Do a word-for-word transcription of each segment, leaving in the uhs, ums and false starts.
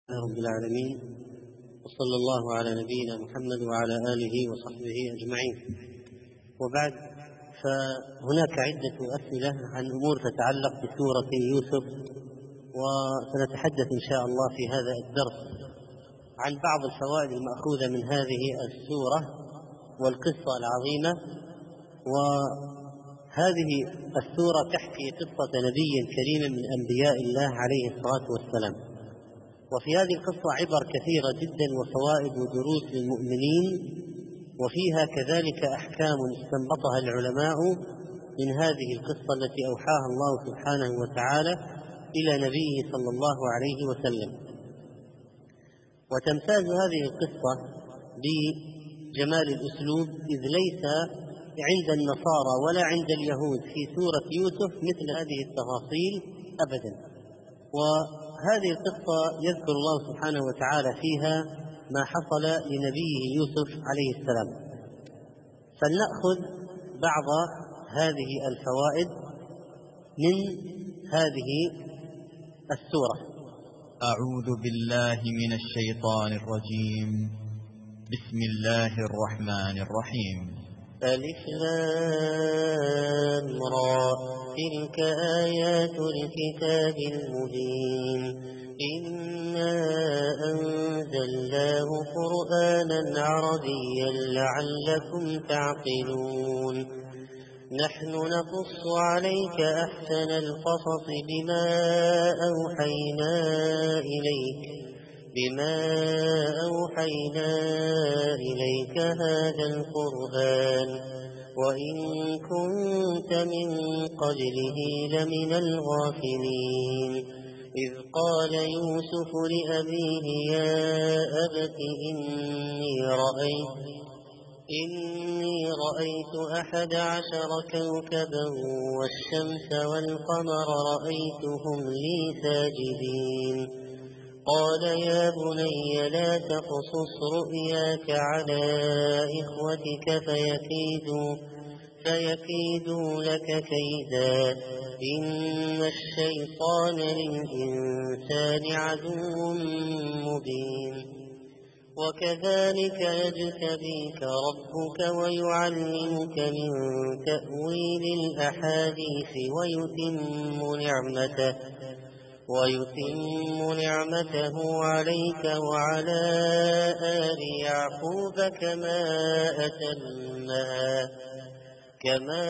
رب العالمين، وصلى الله على نبينا محمد وعلى آله وصحبه أجمعين. وبعد، فهناك عدة أسئلة عن أمور تتعلق بسورة يوسف، وسنتحدث إن شاء الله في هذا الدرس عن بعض الفوائد المأخوذة من هذه السورة والقصة العظيمة. وهذه السورة تحكي قصة نبي كريم من أنبياء الله عليه الصلاة والسلام، وفي هذه القصة عبر كثيرة جدا وفوائد ودروس للمؤمنين، وفيها كذلك أحكام استنبطها العلماء من هذه القصة التي أوحاها الله سبحانه وتعالى إلى نبيه صلى الله عليه وسلم. وتمتاز هذه القصة بجمال الأسلوب، إذ ليس عند النصارى ولا عند اليهود في سورة يوسف مثل هذه التفاصيل أبدا. وهذه القصة يذكر الله سبحانه وتعالى فيها ما حصل لنبيه يوسف عليه السلام. فلنأخذ بعض هذه الفوائد من هذه السورة. أعوذ بالله من الشيطان الرجيم. بسم الله الرحمن الرحيم. ألف لام را، تلك آيات الكتاب المبين، إنا أنزلناه قرآنا عربيا لعلكم تعقلون. نحن نقص عليك أحسن القصص بما أوحينا إليك بما أوحينا إليك هذا القرآن، وإن كنت من قبله لمن الغافلين. إذ قال يوسف لأبيه يا أبت إني رأيت إني رأيت أحد عشر كوكبا والشمس والقمر رأيتهم لي ساجدين. قال يا بني لا تقصص رؤياك على إخوتك فيكيدوا, فيكيدوا لك كيدا، إن الشيطان للإنسان عدو مبين. وكذلك يجتبيك ربك ويعلمك من تأويل الأحاديث ويتم نعمته ويتم نعمته عليك وعلى آل يعقوب كما أتمها كما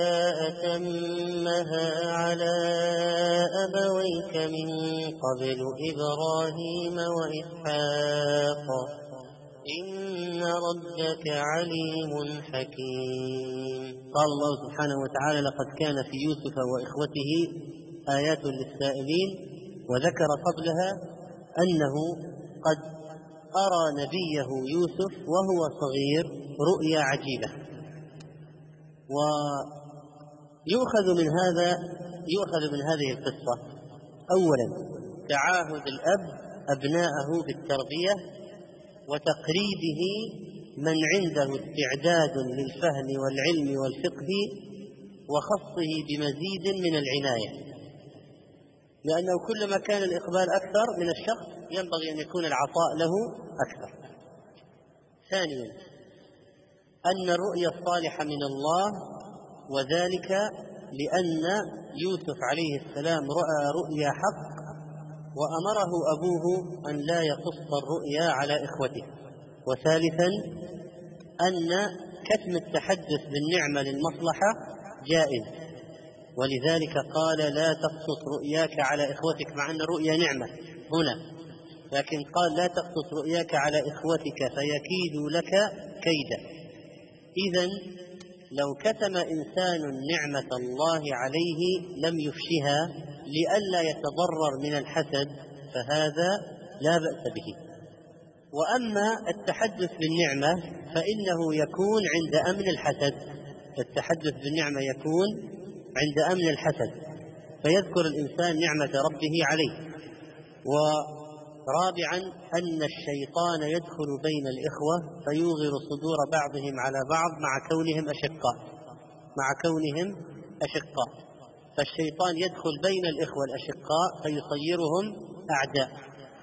أتمها على أبويك من قبل إبراهيم وإسحاق إن ربك عليم حكيم. قال الله سبحانه وتعالى: لقد كان في يوسف وإخوته آيات للسائلين، وذكر قبلها أنه قد أرى نبيه يوسف وهو صغير رؤيا عجيبة. ويؤخذ من هذا يؤخذ من هذه القصة أولا تعاهد الأب أبناءه بالتربية وتقريبه من عنده استعداد للفهم والعلم والفقه، وخصه بمزيد من العناية، لأنه كلما كان الإقبال أكثر من الشخص ينبغي أن يكون العطاء له أكثر. ثانيا أن الرؤيا الصالحة من الله، وذلك لأن يوسف عليه السلام رأى رؤيا حق وأمره أبوه أن لا يقص الرؤيا على إخوته. وثالثا أن كتم التحدث بالنعمة للمصلحة جائز، ولذلك قال لا تقصص رؤياك على إخوتك، مع أن الرؤيا نعمة هنا، لكن قال لا تقصص رؤياك على إخوتك فيكيدوا لك كيدا. إذن لو كتم إنسان نعمة الله عليه لم يفشها لئلا يتضرر من الحسد، فهذا لا بأس به. وأما التحدث بالنعمة فإنه يكون عند أمن الحسد، التحدث بالنعمة يكون عند أمن الحسد، فيذكر الإنسان نعمة ربه عليه. ورابعا أن الشيطان يدخل بين الإخوة فيوغر صدور بعضهم على بعض مع كونهم أشقاء مع كونهم أشقاء فالشيطان يدخل بين الإخوة الأشقاء فيصيرهم أعداء.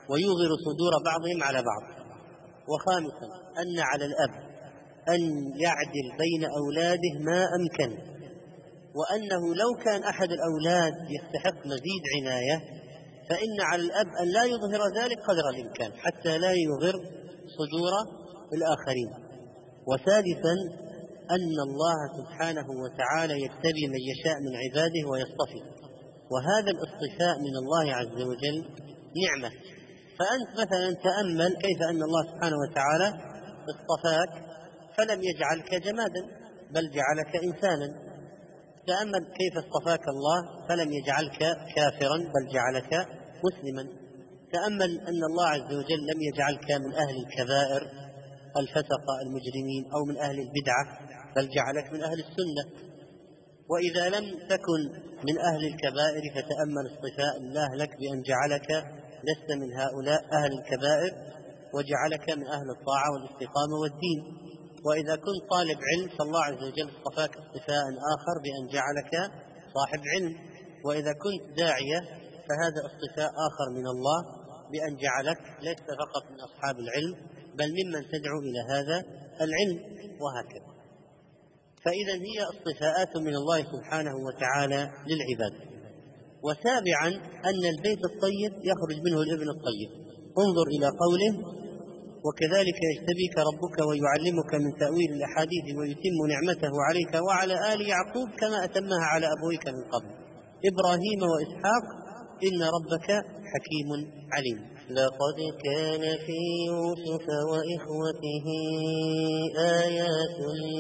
ويوغر صدور بعضهم على بعض. وخامسا أن على الأب أن يعدل بين أولاده ما أمكن، وأنه لو كان أحد الأولاد يستحق مزيد عناية فإن على الأب أن لا يظهر ذلك قدر الإمكان حتى لا يغر صدور الآخرين. وسادسا أن الله سبحانه وتعالى يجتبي من يشاء من عباده ويصطفي، وهذا الاصطفاء من الله عز وجل نعمة. فأنت مثلا تأمل كيف أن الله سبحانه وتعالى اصطفاك فلم يجعلك جمادا بل جعلك إنسانا. تأمل كيف اصطفاك الله فلم يجعلك كافرا بل جعلك مسلما. تأمل أن الله عز وجل لم يجعلك من أهل الكبائر الفسقة المجرمين أو من أهل البدعة بل جعلك من أهل السنة. وإذا لم تكن من أهل الكبائر فتأمل اصطفاء الله لك بأن جعلك لست من هؤلاء أهل الكبائر وجعلك من أهل الطاعة والاستقامة والدين. وإذا كنت طالب علم فالله عز وجل اصطفاك اصطفاء آخر بأن جعلك صاحب علم. وإذا كنت داعية فهذا اصطفاء آخر من الله بأن جعلك لست فقط من أصحاب العلم بل ممن تدعو إلى هذا العلم، وهكذا. فإذا هي اصطفاءات من الله سبحانه وتعالى للعباد. وسابعا أن البيت الطيب يخرج منه الابن الطيب. انظر إلى قوله: وكذلك يجتبيك ربك ويعلمك من تأويل الأحاديث ويتم نعمته عليك وعلى آل يعقوب كما أتمها على أبويك من قبل إبراهيم وإسحاق إن ربك حكيم عليم. لقد كان في يوسف وإخوته آيات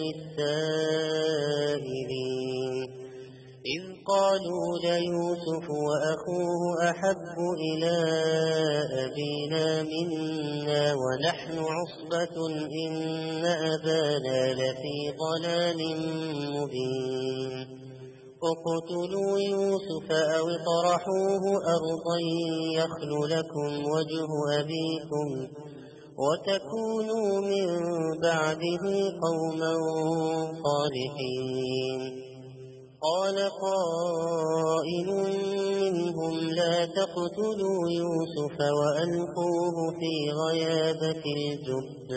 للسائلين إذ قالوا ليوسف وأخوه أحب إلى أبينا منا ونحن عصبة إن أبانا لفي ضلال مبين اقتلوا يوسف أو اطرحوه أرضا يخل لكم وجه أبيكم وتكونوا من بعده قوما صالحين. قال قائل منهم لا تقتلوا يوسف وألقوه في غيابة الجب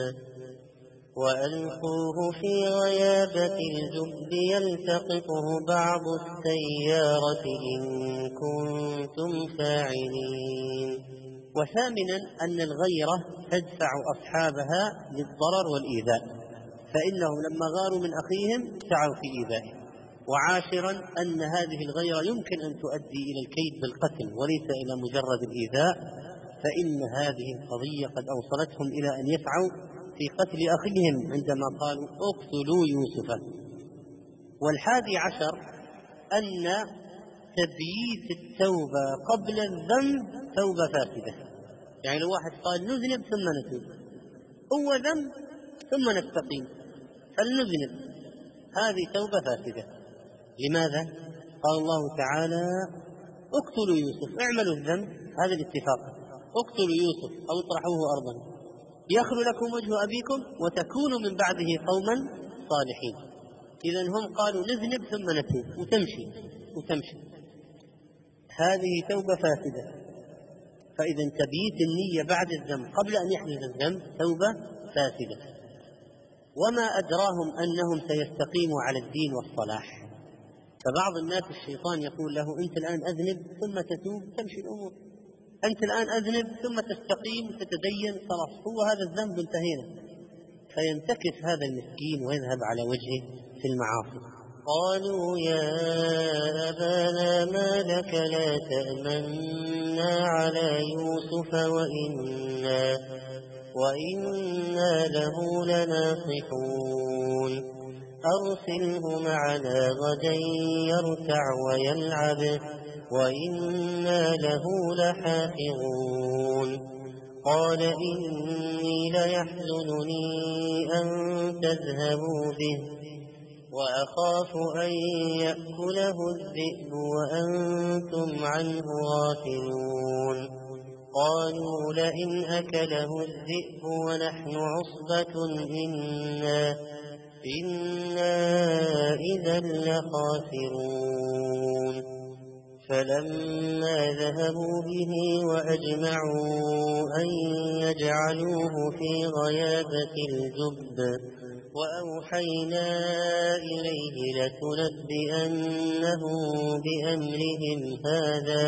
وألقوه في غيابة الجب يلتقطه بعض السيارة إن كنتم فاعلين. وثامنا أن الغيرة تدفع أصحابها للضرر والإيذاء، فإنهم لما غاروا من أخيهم سعوا في إيذائه. وعاشرا أن هذه الغيرة يمكن أن تؤدي إلى الكيد بالقتل وليس إلى مجرد الإيذاء، فإن هذه القضية قد أوصلتهم إلى أن يسعوا في قتل أخيهم عندما قالوا اقتلوا يوسف. والحادي عشر أن تبييت التوبة قبل الذنب توبة فاسدة. يعني لو واحد قال نذنب ثم نتوب، هو ذنب ثم نستقيم فلنذنب، هذه توبة فاسدة. لماذا؟ قال الله تعالى اقتلوا يوسف، اعملوا الذنب، هذا الاتفاق، اقتلوا يوسف أو اطرحوه أرضا يخل لكم وجه أبيكم وتكونوا من بعده قوما صالحين. إذن هم قالوا نذنب ثم نتوب وتمشي وتمشي، هذه توبة فاسدة. فإذا تبييت النية بعد الذنب قبل أن يحدث الذنب توبة فاسدة. وما أدراهم أنهم سيستقيموا على الدين والصلاح. فبعض الناس الشيطان يقول له أنت الآن أذنب ثم تتوب تمشي الأمور، أنت الآن أذنب ثم تستقيم تتدين، خلاص هو هذا الذنب انتهينا، فينتكس هذا المسكين ويذهب على وجهه في المعاصي. قالوا يا أبانا ما لك لا تأمنا على يوسف وإنا, وإنا له لناصحون أرسله معنا غدا يرتع ويلعب وإنا له لحافظون. قال إني ليحزنني أن تذهبوا به وأخاف أن يأكله الذئب وأنتم عنه غافلون. قالوا لئن أكله الذئب ونحن عصبة إنا, إنا إذا لخاسرون. فلما ذهبوا به وأجمعوا أن يجعلوه في غيابة الجب وأوحينا إليه لتنبئنه بأمرهم هذا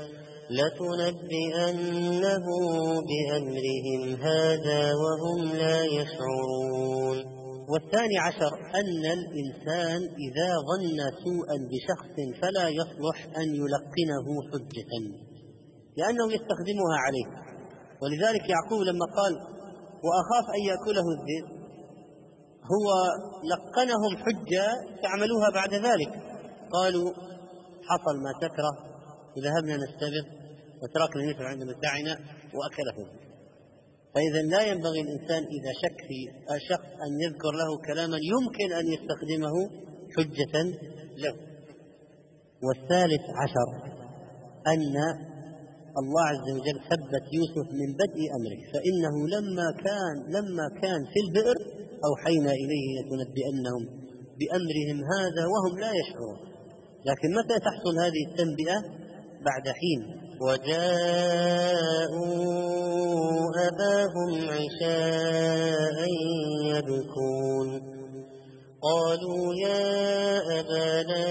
لتنبئنه بأمرهم هذا وهم لا يشعرون. والثاني عشر أن الإنسان إذا ظن سوءا بشخص فلا يصلح أن يلقنه حجة لأنه يستخدمها عليه. ولذلك يعقوب لما قال وأخاف أن يأكله الذئب هو لقنهم حجة فعملوها بعد ذلك، قالوا حصل ما تكره وذهبنا نستبق وتركنا يوسف عند متاعنا وأكله. فإذا لا ينبغي الإنسان إذا شك في شخص أن يذكر له كلاما يمكن أن يستخدمه حجة له. والثالث عشر أن الله عز وجل ثبت يوسف من بدء أمره، فإنه لما كان لما كان في البئر أوحينا إليه لتنبئنهم بأمرهم هذا وهم لا يشعرون. لكن متى تحصل هذه التنبئة؟ بعد حين. وجاءوا أباهم عشاء يبكون قالوا يا أبانا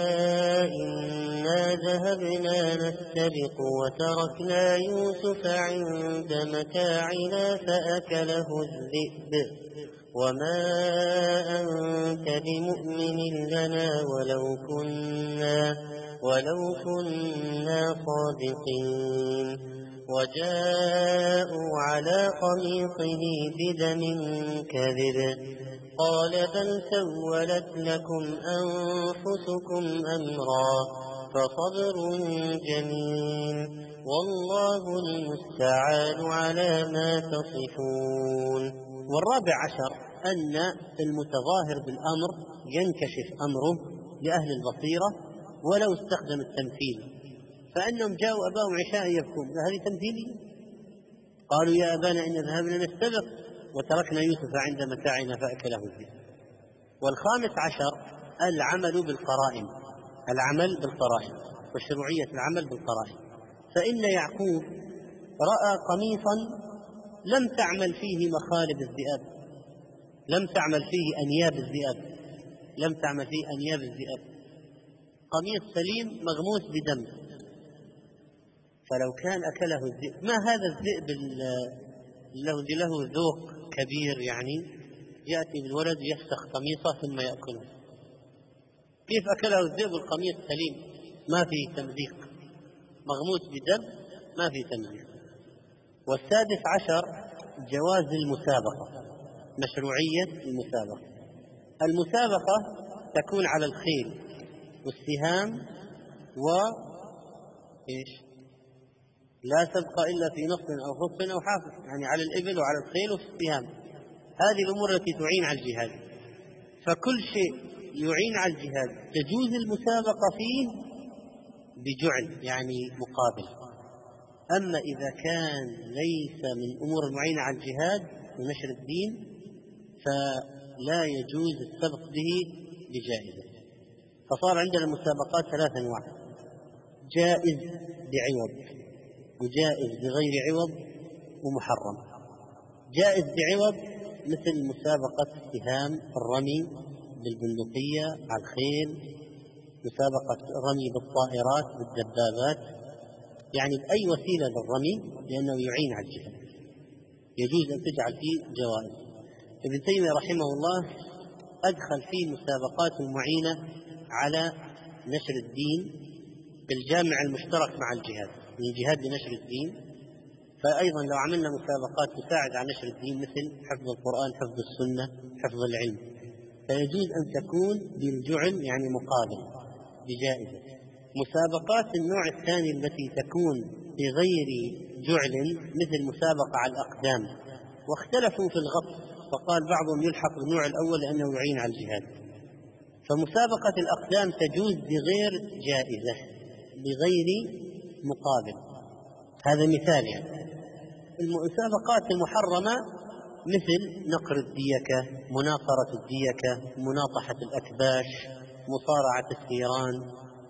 إنا ذهبنا نستبق وتركنا يوسف عند متاعنا فأكله الذئب وما أنت بمؤمن لنا ولو كنا ولو كنا صادقين. وجاءوا على قميصه بدم كذب قال بل سولت لكم أنفسكم أمرا فصبر جميل والله المستعان على ما تصفون. والرابع عشر أن المتظاهر بالأمر ينكشف أمره لأهل البصيرة ولو استخدم التمثيل، فأنهم جاءوا أباهم عشاء يبكون، هذه تمثيلية. قالوا يا أبانا إن ذهبنا نستبق وتركنا يوسف عند متاعنا فأكله الذئب. والخامس عشر العمل بالقرائن، العمل بالقرائن وشروعية العمل بالقرائن. فإن يعقوب رأى قميصا لم تعمل فيه مخالب الذئاب، لم تعمل فيه أنياب الذئاب، لم تعمل فيه أنياب الذئاب، قميص سليم مغموس بدم، فلو كان أكله الذئب ما هذا الذئب الذي له ذوق كبير يعني يأتي بالولد يفسخ قميصه ثم يأكله؟ كيف أكله الذئب والقميص سليم ما فيه تمزيق، مغموس بدم ما فيه تمزيق. والسادس عشر جواز المسابقة، مشروعية المسابقة. المسابقة تكون على الخيل والسهام و إيش لا سبق إلا في نص أو خف أو حافظ، يعني على الإبل وعلى الخيل والسهام، هذه الأمور التي تعين على الجهاد. فكل شيء يعين على الجهاد تجوز المسابقة فيه بجعل يعني مقابل. أما إذا كان ليس من أمور المعينة على الجهاد ونشر الدين فلا يجوز السبق به بجائزة. فصار عندنا المسابقات ثلاث أنواع: جائز بعوض، وجائز بغير عوض، ومحرم. جائز بعوض مثل مسابقة السهام، الرمي بالبندقية على الخيل، مسابقة الرمي بالطائرات بالدبابات، يعني بأي وسيلة للرمي لأنه يعين على الجهاد يجوز أن تجعل فيه جوائز. ابن تيمية رحمه الله أدخل فيه مسابقات معينة على نشر الدين بالجامع المشترك مع الجهاد، من الجهاد لنشر الدين. فأيضا لو عملنا مسابقات تساعد على نشر الدين مثل حفظ القرآن، حفظ السنة، حفظ العلم، فيجوز أن تكون بالجعل يعني مقابل بجائزة. مسابقات النوع الثاني التي تكون بغير جعل مثل مسابقة على الأقدام، واختلفوا في الغطس، فقال بعضهم يلحق بالنوع الأول لأنه يعين على الجهاد. فمسابقة الأقدام تجوز بغير جائزة بغير مقابل، هذا مثال. يعني المسابقات المحرمة مثل نقر الديكة، مناصرة الديكة، مناطحة الأكباش، مصارعة الثيران،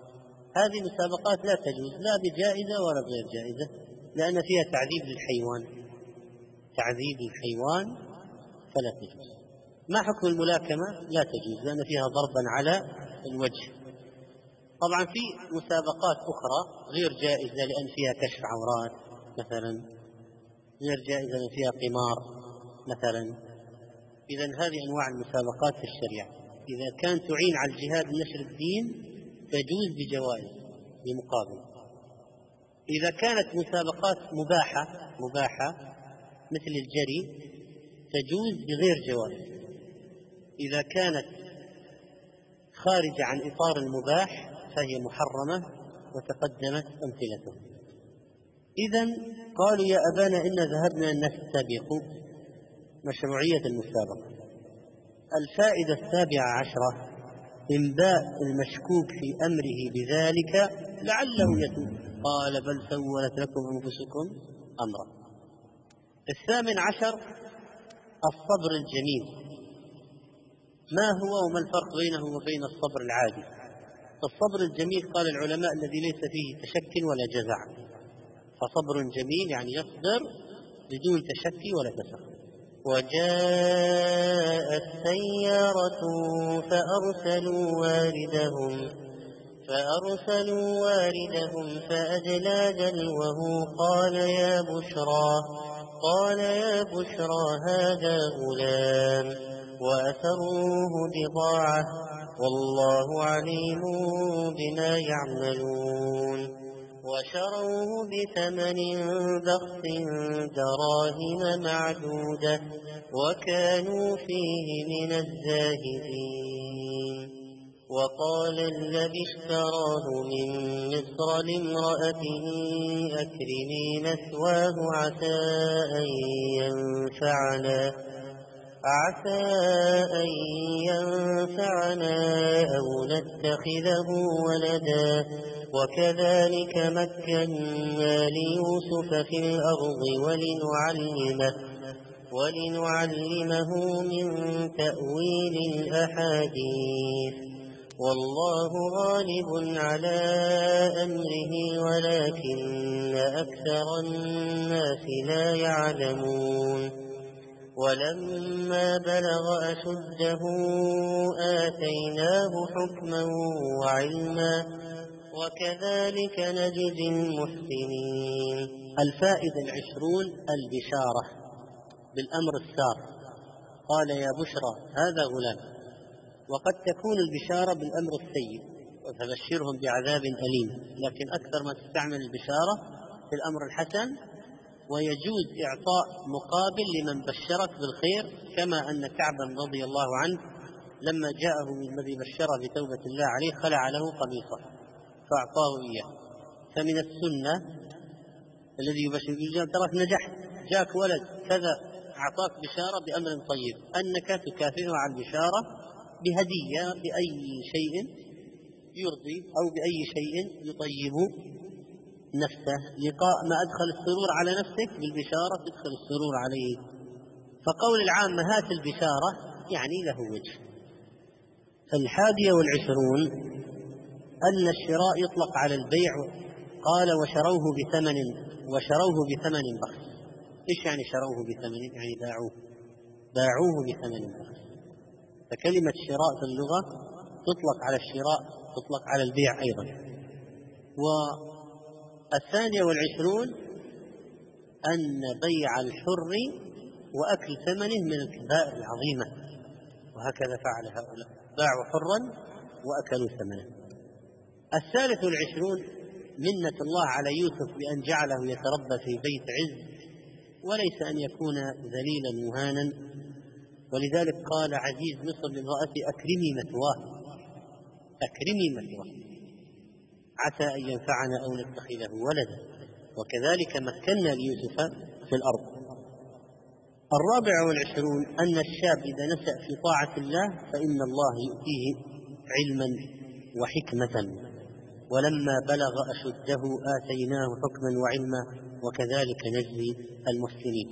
هذه مسابقات لا تجوز لا بجائزة ولا غير جائزة، لأن فيها تعذيب للحيوان، تعذيب للحيوان فلا تجوز. ما حكم الملاكمة؟ لا تجوز لأن فيها ضربا على الوجه. طبعا في مسابقات أخرى غير جائزة لأن فيها كشف عورات مثلا، غير جائزة لأن فيها قمار مثلا. إذن هذه أنواع المسابقات في الشريعة إذا كان تعين على الجهاد نشر الدين تجوز بجوائز بمقابل. إذا كانت مسابقات مباحة مباحة مثل الجري تجوز بغير جوائز. إذا كانت خارجة عن إطار المباح فهي محرمة وتقدمت أمثلته. إذن قالوا يا أبانا إن ذهبنا نستبق، مشروعية المسابقة. الفائدة السابعة عشرة إنباء المشكوك في أمره بذلك لعله يتوب، قال بل سولت لكم أنفسكم أمرا. الثامن عشر الصبر الجميل. ما هو وما الفرق بينه وبين الصبر العادي؟ الصبر الجميل قال العلماء الذي ليس فيه تشك ولا جزع، فصبر جميل يعني يصبر بدون تشكي ولا جزع. وجاءت سيارة فأرسلوا واردهم فأرسلوا واردهم فأدلى دلوه قال يا بشرى قال يا بشرى هذا غلام وأسروه بضاعة والله عليم بما يعملون وشروه بثمن بخس دراهم معدودة وكانوا فيه من الزاهدين. وقال الذي اشتراه من مصر لامرأته أكرمي مثواه عسى أن ينفعنا عسى أن ينفعنا أو نتخذه ولدا وكذلك مكنا ليوسف في الأرض ولنعلمه, ولنعلمه من تأويل الأحاديث والله غالب على أمره ولكن أكثر الناس لا يعلمون. ولما بلغ أشده آتيناه حكما وعلما وكذلك نجزي المحسنين. الفائدة العشرون البشارة بالأمر السار. قال يا بشرى هذا غلام. وقد تكون البشارة بالأمر السيء وتبشرهم بعذاب أليم، لكن أكثر ما تستعمل البشارة في الأمر الحسن، ويجوز إعطاء مقابل لمن بشرك بالخير، كما أن كعبا رضي الله عنه لما جاءه الذي بشره بتوبة الله عليه خلع له قميصه فأعطاه إياه. فمن السنة الذي يبشر بالجنة تراك نجحت جاك ولد كذا أعطاك بشارة بأمر طيب، أنك تكافئه على البشارة بهدية بأي شيء يرضي أو بأي شيء يطيب نفسه. لقاء ما أدخل السرور على نفسك بالبشارة تدخل السرور عليه. فقول العامة هات البشارة يعني له وجه. الحادية والعشرون أن الشراء يطلق على البيع. قال وشروه بثمن وشروه بثمن بخس. إيش يعني شروه بثمن؟ يعني باعوه باعوه بثمن بخس. فكلمة شراء في اللغة تطلق على الشراء تطلق على البيع أيضا. والثانية والعشرون أن بيع الحر وأكل ثمنه من الكبائر العظيمة، وهكذا فعل هؤلاء باعوا حرا وأكلوا ثمنه. الثالث والعشرون منة الله على يوسف بأن جعله يتربى في بيت عز وليس أن يكون ذليلا مهانا، ولذلك قال عزيز مصر لامرأته أكرمي مثواه أكرمي مثواه عسى أن ينفعنا أو نتخذه ولدا وكذلك مكنا ليوسف في الأرض. الرابع والعشرون أن الشاب إذا نشأ في طاعة الله فإن الله يؤتيه علما وحكمة، ولما بلغ أشده آتيناه حكما وعلما وكذلك نجزي المحسنين.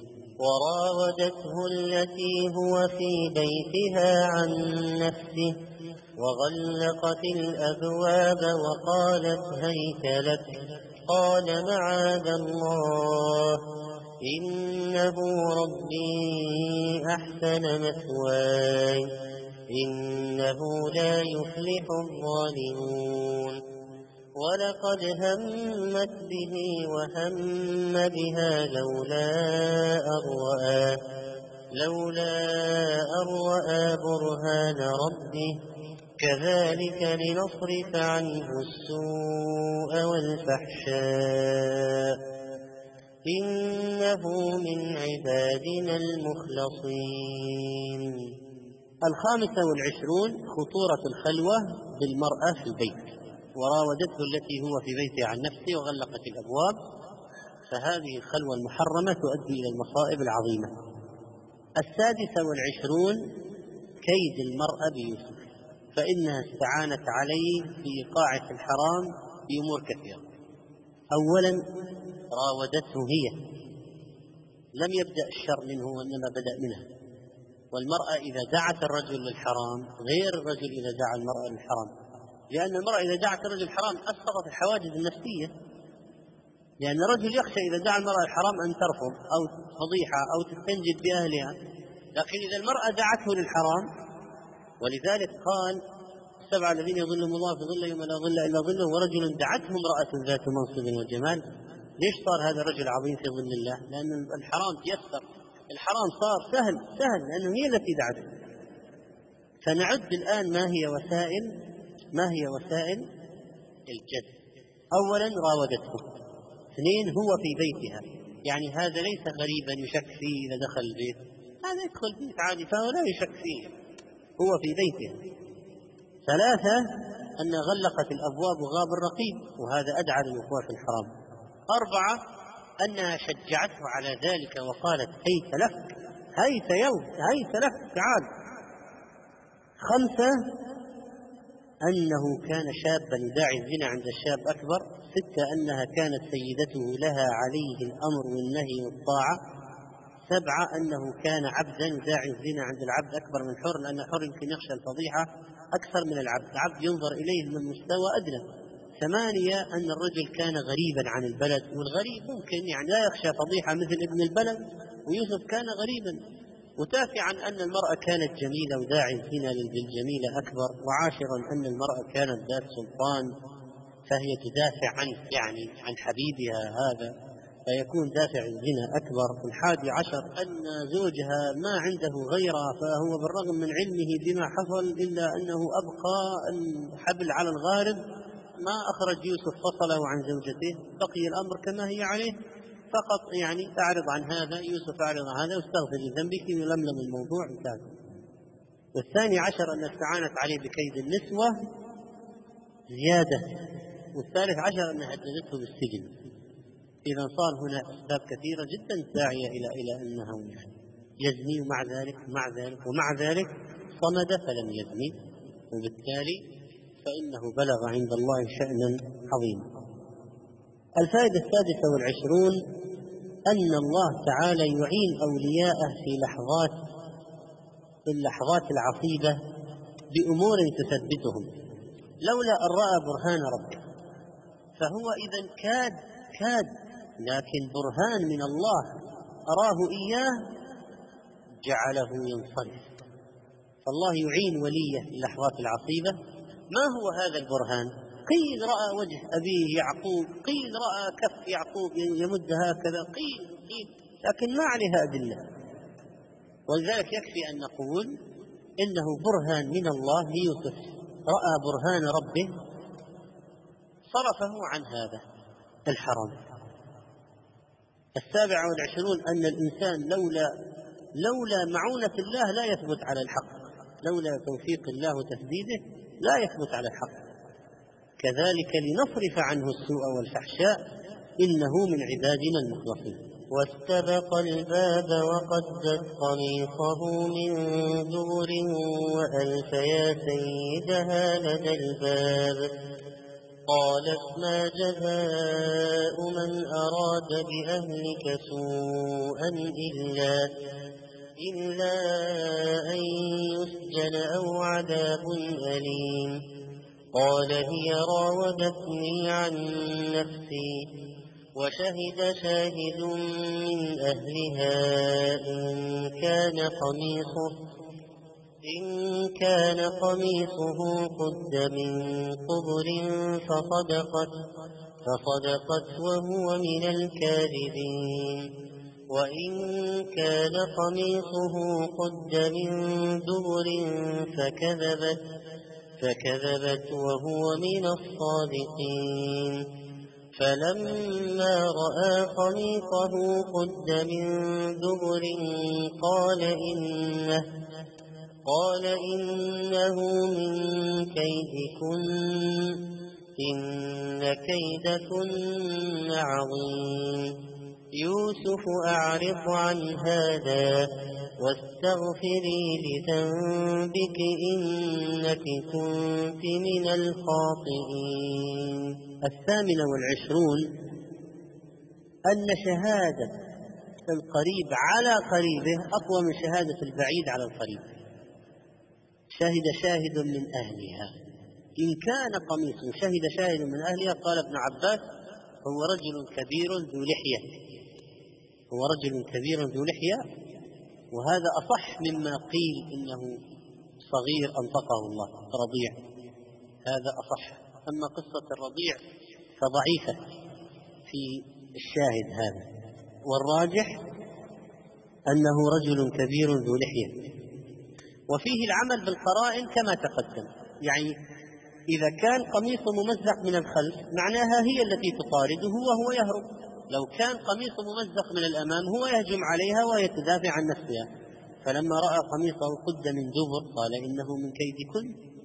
وراودته التي هو في بيتها عن نفسه وغلقت الأبواب وقالت هيت لك قال معاذ الله إنه ربي أحسن مثواي إنه لا يفلح الظالمون ولقد همت به وهم بها لولا أن رأى لولا أن رأى برهان ربه كذلك لنصرف عنه السوء والفحشاء إنه من عبادنا المخلصين. الخامسة والعشرون خطورة الخلوة بالمرأة في البيت، وراودته التي هو في بيته عن نفسه وغلقت الأبواب، فهذه الخلوة المحرمة تؤدي إلى المصائب العظيمة. السادسة والعشرون كيد المرأة بيوسف، فإنها استعانت عليه في إيقاع الحرام بأمور كثيرة. أولا راودته هي، لم يبدأ الشر منه وإنما بدأ منها، والمرأة إذا دعت الرجل للحرام غير الرجل إذا دعا المرأة للحرام، لأن المرأة إذا دعت الرجل للحرام أسقطت الحواجز النفسية، لأن الرجل يخشى إذا دعا المرأة للحرام أن ترفض أو فضيحة أو تستنجد بأهلها، لكن إذا المرأة دعته للحرام، ولذلك قال السبعة الذين يظلهم الله في ظله يوم لا ظل إلا ظله ورجل دعته امرأة ذات منصب وجمال. ليش صار هذا الرجل عظيم في ظل الله؟ لأن الحرام تيسر، الحرام صار سهل سهل لأنه هي التي دعته. فنعد الآن ما هي وسائل ما هي وسائل الجد. أولا راودته، اثنين هو في بيتها، يعني هذا ليس غريبا يشك فيه إذا دخل البيت، هذا يدخل بيت عادي فهو لا يشك فيه، هو في بيتها. ثلاثة أن غلقت الأبواب وغاب الرقيب، وهذا أدعى للوقوع في الحرام. أربعة أنها شجعته على ذلك وقالت هيت لك هيت يوم هيت لك تعال. خمسة أنه كان شابا يداعي الزنا عند الشاب أكبر. ستة أنها كانت سيدته لها عليه الأمر والنهي والطاعة. سبعة أنه كان عبدا يداعي الزنا عند العبد أكبر من حر، لأن الحر يمكن يخشى الفضيحة أكثر من العبد، العبد ينظر إليه من مستوى أدنى. ثمانية أن الرجل كان غريبا عن البلد، والغريب ممكن يعني لا يخشى فضيحة مثل ابن البلد، ويوسف كان غريبا. وتاسعا أن المرأة كانت جميلة وداعي الزنا للجميلة أكبر. وعاشرا أن المرأة كانت ذات سلطان فهي تدافع عنه يعني عن حبيبها هذا، فيكون دافع الزنا أكبر. الحادي عشر أن زوجها ما عنده غيرها، فهو بالرغم من علمه بما حصل إلا أنه أبقى الحبل على الغارب، ما أخرج يوسف فصله عن زوجته، بقي الأمر كما هي عليه فقط، يعني أعرض عن هذا يوسف أعرض عن هذا واستغفر لذنبك ولملم الموضوع انتهى. والثاني عشر أن استعانت عليه بكيد النسوة زيادة. والثالث عشر أن هددته بالسجن. إذا صار هنا أسباب كثيرة جدا داعية إلى إلى أنه يعني يزني، ومع ذلك مع ذلك ومع ذلك صمد فلم يزني، وبالتالي فإنه بلغ عند الله شأنا عظيما. الفائدة السادسة والعشرون أن الله تعالى يعين أولياءه في لحظات في اللحظات العصيبة بأمور تثبتهم، لولا أن رأى برهان ربه، فهو إذا كاد كاد لكن برهان من الله أراه إياه جعله ينصرف. فالله يعين وليه في اللحظات العصيبة. ما هو هذا البرهان؟ قيل رأى وجه أبيه يعقوب، قيل رأى كف يعقوب يمد هكذا، قيل قيل لكن ما عليها أدلة. ولذلك يكفي أن نقول إنه برهان من الله ليوسف، رأى برهان ربه صرفه عن هذا الحرام. السابع والعشرون أن الإنسان لولا لولا معونة الله لا يثبت على الحق، لولا توفيق الله وتسديده لا يثبت على الحق. كذلك لنصرف عنه السوء والفحشاء إنه من عبادنا المخلصين. واستبق الباب وقدت قميصه من دبر وألف يا سيدها لدى الباب قالت ما جزاء من أراد بأهلك سوءا إلا إلا أن يسجن أو عذاب أليم. قال هي راودتني عن نفسي وشهد شاهد من أهلها إن كان قميصه إن كان قميصه قد من قبل فصدقت فصدقت وهو من الكاذبين وإن كان قميصه قد من دبر فكذبت فكذبت وهو من الصادقين. فلما رأى قميصه قد من دبر قال إنه قال إنه من كيدكن إن كيدكن عظيم. يوسف أعرض عن هذا واستغفري لذنبك إنك كنت من الخاطئين. الثامنة والعشرون أن شهادة القريب على قريبه أقوى من شهادة البعيد على القريب. شهد شاهد من أهلها إن كان قميص شهد شاهد من أهلها. قال ابن عباس هو رجل كبير ذو لحية هو رجل كبير ذو لحية وهذا أصح مما قيل إنه صغير أنطقه الله رضيع، هذا أصح. أما قصة الرضيع فضعيفة في الشاهد هذا، والراجح أنه رجل كبير ذو لحية. وفيه العمل بالقرائن كما تقدم، يعني إذا كان قميصه ممزق من الخلف معناها هي التي تطارده وهو يهرب، لو كان قميصه ممزق من الأمام هو يهجم عليها وهي تدافع عن نفسها. فلما رأى قميصه قد من دبر قال إنه من كيدكن.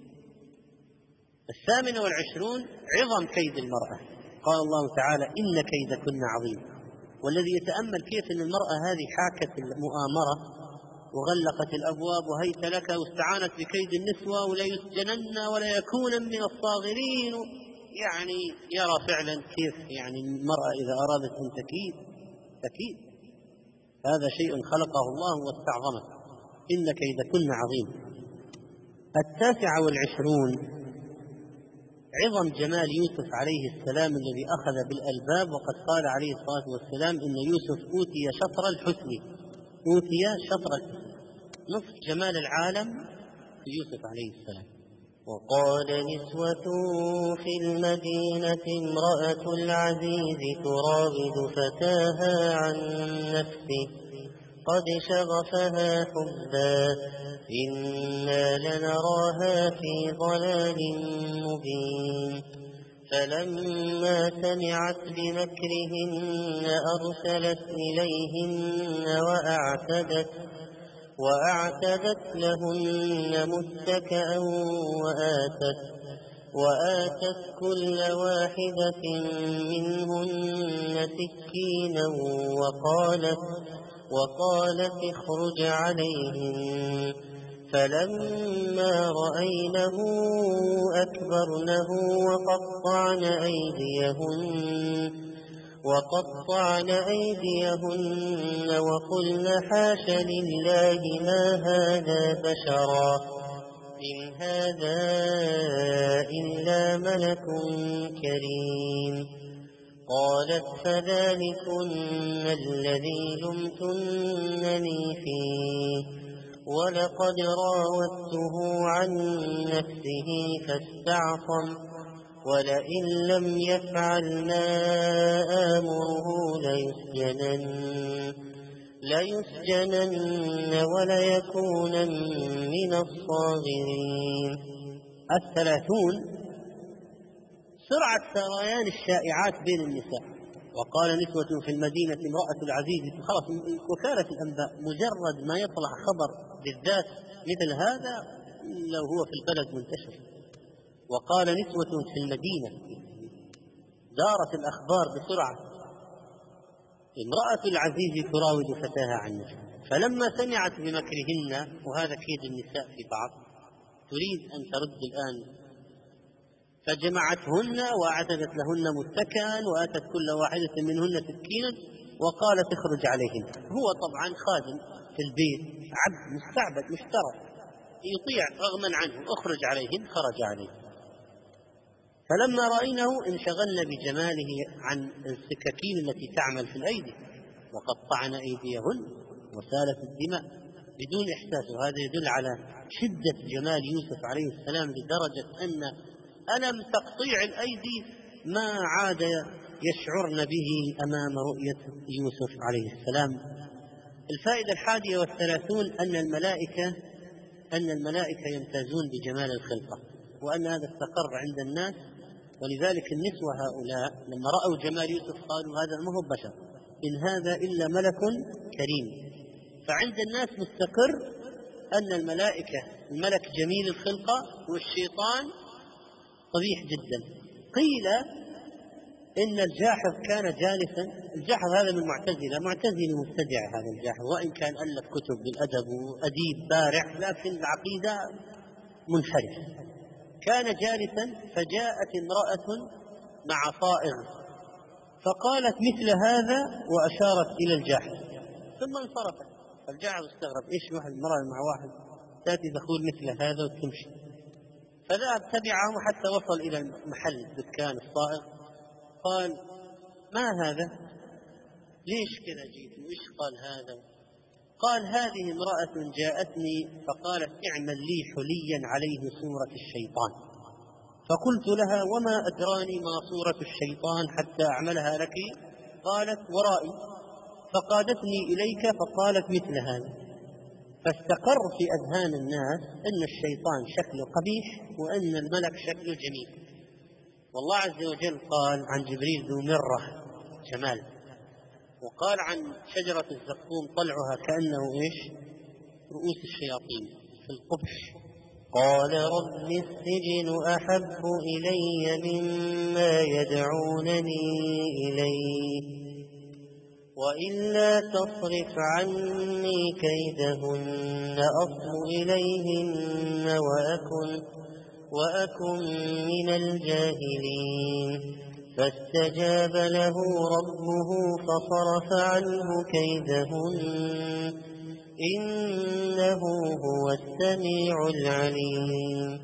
الثامن والعشرون عظم كيد المرأة. قال الله تعالى إن كيدكن عظيم. والذي يتأمل كيف أن المرأة هذه حاكت المؤامرة وغلقت الأبواب وهيت لك واستعانت بكيد النسوة ولا يسجنن ولا يكون من الصاغرين، يعني يرى فعلا كيف يعني المرأة إذا أرادت أن تكيد تكيد. هذا شيء خلقه الله واستعظمه. إن كيدكن عظيم. التاسع والعشرون عظم جمال يوسف عليه السلام الذي أخذ بالألباب، وقد قال عليه الصلاة والسلام إن يوسف أوتي شطر الحسن أوتي شطر الحسن نصف جمال العالم في يوسف عليه السلام. وقال نسوة في المدينة امرأة العزيز تراود فتاها عن نفسه قد شغفها حبا إنا لنراها في ضلال مبين. فلما سمعت بمكرهن أرسلت إليهن وأعتدت وأعتدت لهن متكئا وآتت وآتت كل واحدة منهن سكينا وقالت وقالت اخرج عليهن. فلما رأينه أكبرنه وقطعن أيديهن وقطعن أيديهن وقلن حاش لله ما هذا بشرا إن هذا إلا ملك كريم. قالت فذلكن الذي لمتنني فيه ولقد راودته عن نفسه فاستعصم ولئن لم يفعل ما آمره ليسجنن ليسجنن وليكونن من الصاغرين. الثلاثون سرعة سريان الشائعات بين النساء. وقال نسوة في المدينة امرأة العزيز. خلاص وكالة الأنباء مجرد ما يطلع خبر بالذات مثل هذا لو هو في البلد منتشر. وقال نسوة في المدينة دارت الأخبار بسرعة امرأة العزيز تراود فتاها عن نفسه. فلما سمعت بمكرهن، وهذا كيد النساء في بعض، تريد أن ترد الآن، فجمعتهن وأعتدت لهن متكئا وآتت كل واحدة منهن سكينا وقالت اخرج عليهن. هو طبعا خادم في البيت عبد مستعبد مشترى يطيع رغما عنه، اخرج عليهن، خرج عليه. فلما رأينه انشغلنا بجماله عن السكاكين التي تعمل في الأيدي، وقطعن أيديهن وسالت الدماء بدون إحساس. وهذا يدل على شدة جمال يوسف عليه السلام لدرجة أن ألم تقطيع الأيدي ما عاد يشعرن به أمام رؤية يوسف عليه السلام. الفائدة الحادية والثلاثون أن الملائكة أن الملائكة يمتازون بجمال الخلقة، وأن هذا استقر عند الناس. ولذلك النسوة هؤلاء لما رأوا جمال يوسف قالوا هذا ما هو بشر، إن هذا إلا ملك كريم. فعند الناس مستقر أن الملائكة الملك جميل الخلقة والشيطان قبيح جدا. قيل إن الجاحظ كان جالسا، الجاحظ هذا من المعتزلة، معتزلي مبتدع هذا الجاحظ، وإن كان ألف كتب بالأدب وأديب بارع لكن العقيدة منحرف. كان جالسا فجاءت امرأة مع صائغ فقالت مثل هذا وأشارت إلى الجاحظ ثم انصرفت. فالجاحظ استغرب، إيش واحد المرأة مع واحد تأتي تقول مثل هذا وتمشي. فذهب تبعه حتى وصل إلى المحل دكان الصائغ، قال ما هذا؟ ليش كذا جيت؟ وإيش قال هذا؟ قال هذه امرأة جاءتني فقالت اعمل لي حليا عليه صورة الشيطان. فقلت لها وما أدراني ما صورة الشيطان حتى أعملها لك؟ قالت ورائي. فقادتني إليك فقالت مثل هذا. فاستقر في أذهان الناس أن الشيطان شكله قبيح وأن الملك شكله جميل. والله عز وجل قال عن جبريل ذو مرة جمال، وقال عن شجرة الزقوم طلعها كأنه إيش؟ رؤوس الشياطين في القبح. قال رب السجن أحب إلي مما يدعونني إليه وإلا تصرف عني كيدهن أصب إليهن وأكن, وأكن من الجاهلين. فاستجاب له ربه فصرف عنه كيدهن إنه هو السميع العليم.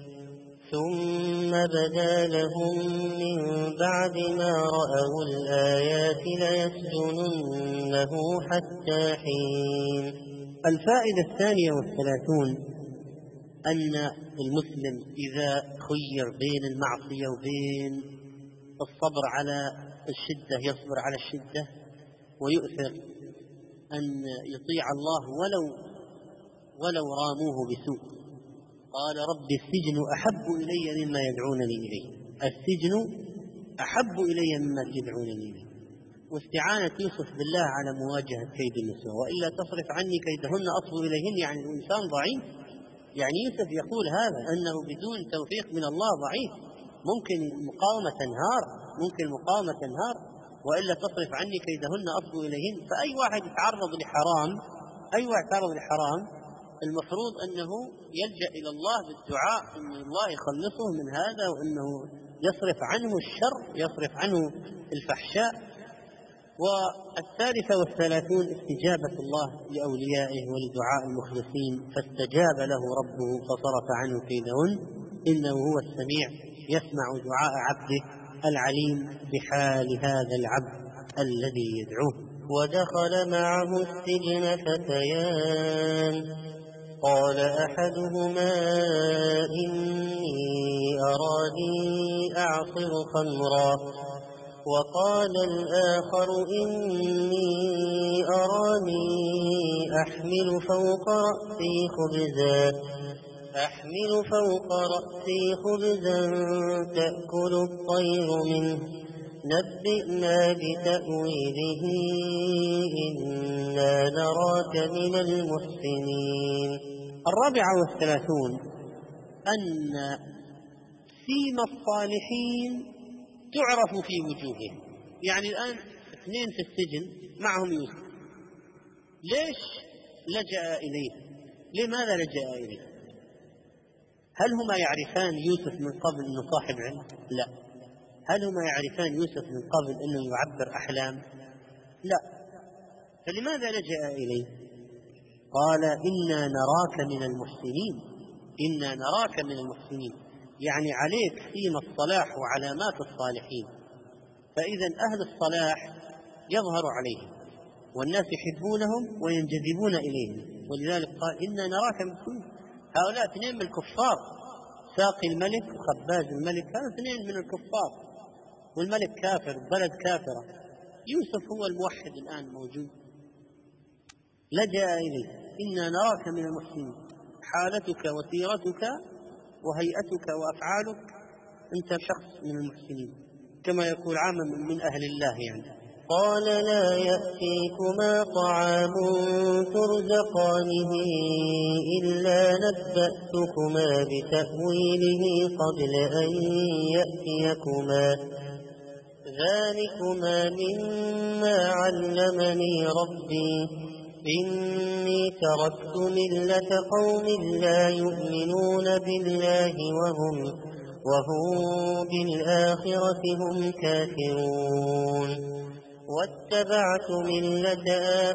ثم بدا لهم من بعد ما رأوا الآيات ليسجننه حتى حين. الفائدة الثانية والثلاثون أن المسلم إذا خير بين المعصية وبين الصبر على الشدة يصبر على الشدة ويؤثر أن يطيع الله ولو ولو راموه بسوء. قال رب السجن أحب إلي مما يدعونني إليه، السجن أحب إلي مما يدعونني إليه. واستعانة يوسف بالله على مواجهة كيد النسوة، وإلا تصرف عني كيدهن أصب إليهن، يعني الإنسان ضعيف. يعني يوسف يقول هذا أنه بدون توفيق من الله ضعيف، ممكن المقاومة تنهار، ممكن المقاومة تنهار، وإلا تصرف عني كيدهن أصب إليهن. فأي واحد يتعرض لحرام، أي واحد يتعرض لحرام المفروض أنه يلجأ إلى الله بالدعاء أن الله يخلصه من هذا، وأنه يصرف عنه الشر، يصرف عنه الفحشاء. والثالثة والثلاثون استجابة الله لأوليائه ولدعاء المخلصين، فاستجاب له ربه فصرف عنه كيدهن إنه هو السميع يسمع دعاء عبده العليم بحال هذا العبد الذي يدعوه. ودخل معه السجن فتيان قال أحدهما إني أراني أعصر خمرا وقال الآخر إني أراني أحمل فوق رأسي خبزا أحمل فوق رأسي خبزا تأكل الطير منه نبئنا بتأويله إنا نراك من المحسنين. الرابعة والثلاثون أن سيما الصالحين تعرف في وجوههم. يعني الآن اثنين في السجن معهم يوسف، ليش لجأ إليه؟ لماذا لجأ إليه؟ هل هما يعرفان يوسف من قبل أنه صاحب علم؟ لا. هل هما يعرفان يوسف من قبل أنه يعبر أحلام؟ لا. فلماذا لجأ إليه؟ قال إنا نراك من المحسنين، إنا نراك من المحسنين، يعني عليك سيم الصلاح وعلامات الصالحين. فإذا أهل الصلاح يظهر عليهم والناس يحبونهم وينجذبون إليهم، ولذلك قال إنا نراك من المحسنين. هؤلاء اثنين من الكفار، ساقي الملك وخباز الملك، كانوا اثنين من الكفار، والملك كافر، بلد كافرة. يوسف هو الموحد الآن موجود، لجأ إليه، إنا نراك من المحسنين، حالتك وسيرتك وهيئتك وأفعالك أنت شخص من المحسنين، كما يقول عاما من أهل الله يعني. قال لا يأتيكما طعام ترزقانه إلا نبأتكما بتأويله قبل أن يأتيكما، ذلكما مما علمني ربي، إني تركت ملة قوم لا يؤمنون بالله وهم وهم بالآخرة هم كافرون، واتبعت ملة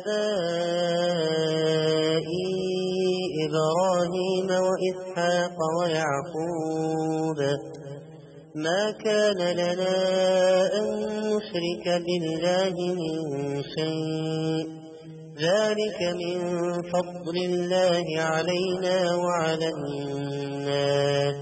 آبائي إبراهيم وإسحاق ويعقوب، ما كان لنا أن نشرك بالله من شيء، ذلك من فضل الله علينا وعلى الناس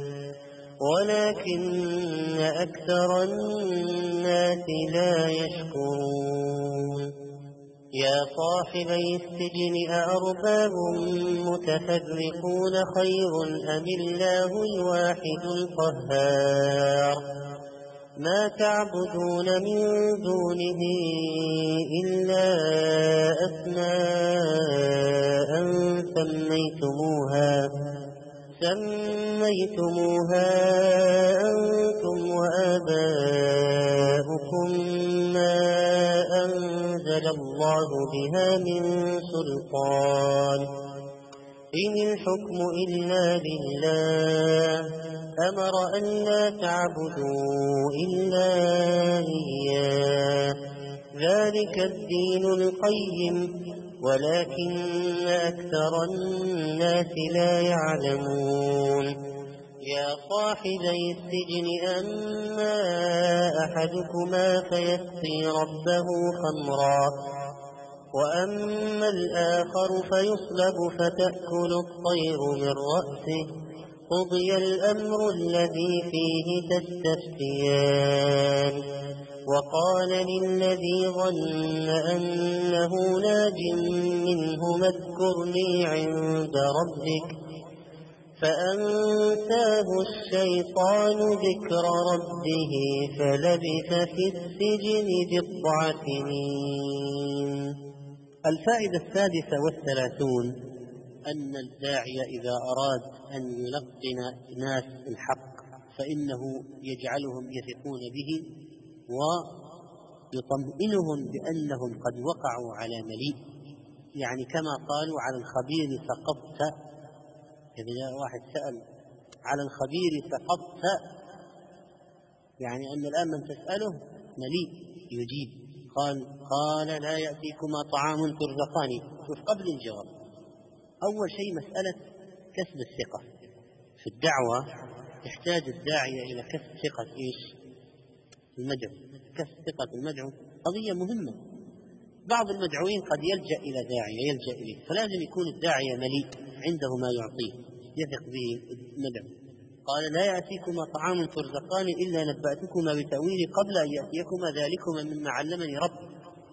ولكن أكثر الناس لا يشكرون. يا صاحبي السجن أأرباب متفرقون خير أم الله الواحد القهار، ما تعبدون من دونه إلا أسماء سميتموها سميتموها أنتم وآباؤكم ما أنزل الله بها من سلطان، إن الحكم إلا لله، أمر أن لا تعبدوا إلا إياه، ذلك الدين القيم ولكن أكثر الناس لا يعلمون. يا صاحبي السجن أما أحدكما فيسقي ربه خمرا وأما الآخر فيصلب فتأكل الطير من رأسه، قضي الأمر الذي فيه تستفتيان. وقال للذي ظن أنه ناج منهما اذكرني عند ربك، فأنساه الشيطان ذكر ربه فلبث في السجن بضع سنين. الفائدة السادسة والثلاثون أن الداعي إذا أراد أن يلقن ناس الحق فإنه يجعلهم يثقون به ويطمئنهم بأنهم قد وقعوا على مليء، يعني كما قالوا على الخبير سقطت، إذا واحد سأل على الخبير سقطت، يعني أن الآن من تسأله مليء يجيب. قال قال لا يأتيكما طعام ترزقاني، شوف قبل الجواب أول شيء مسألة كسب الثقة في الدعوة، يحتاج الداعية إلى كسب ثقة إيش؟ المدعو، كسب ثقة المدعو قضية مهمة. بعض المدعوين قد يلجأ إلى داعية يلجأ إليه، فلازم يكون الداعية مليء عنده ما يعطيه يثق به المدعو. قال لا يأتيكما طعام ترزقان إلا نبأتكما بتأويله قبل أن يأتيكما ذلكما مما علمني ربي،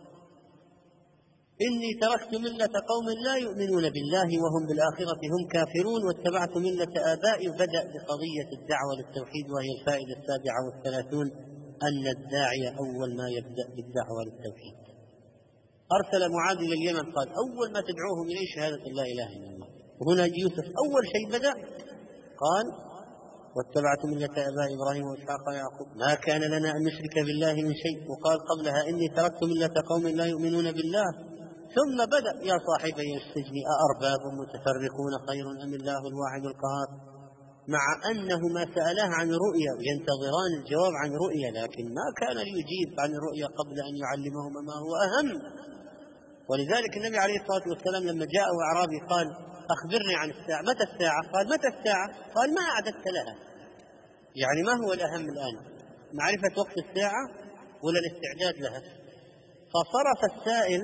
إني تركت ملة قوم لا يؤمنون بالله وهم بالآخرة هم كافرون واتبعت ملة آبائي. بدأ بقضية الدعوة للتوحيد، وهي الفائدة السابعة والثلاثون أن الداعي أول ما يبدأ بالدعوة للتوحيد. أرسل معاذ إلى اليمن قال أول ما تدعوهم إليه شهادة لا إله إلا الله، وهنا يوسف أول شيء بدأ قال واتبعت ملة آبائي إبراهيم وإسحاق ويعقوب ما كان لنا أن نشرك بالله من شيء، وقال قبلها إني تركت ملة قوم لا يؤمنون بالله، ثم بدأ يا صاحبي السجن أأرباب متفرقون خير أم الله الواحد القهار، مع أنه ما سأله عن رؤيا ينتظران الجواب عن رؤيا، لكن ما كان ليجيب عن الرؤيا قبل أن يعلمهما ما هو أهم ولذلك النبي عليه الصلاة والسلام لما جاءه أعرابي قال أخبرني عن الساعة، متى الساعة؟ قال متى الساعة؟ قال ما أعددت لها. يعني ما هو الأهم الآن، معرفة وقت الساعة ولا الاستعداد لها؟ فصرف السائل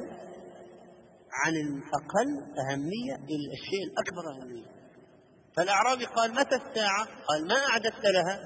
عن الأقل أهمية إلى الشيء الأكبر أهمية. فالأعرابي قال متى الساعة؟ قال ما أعددت لها،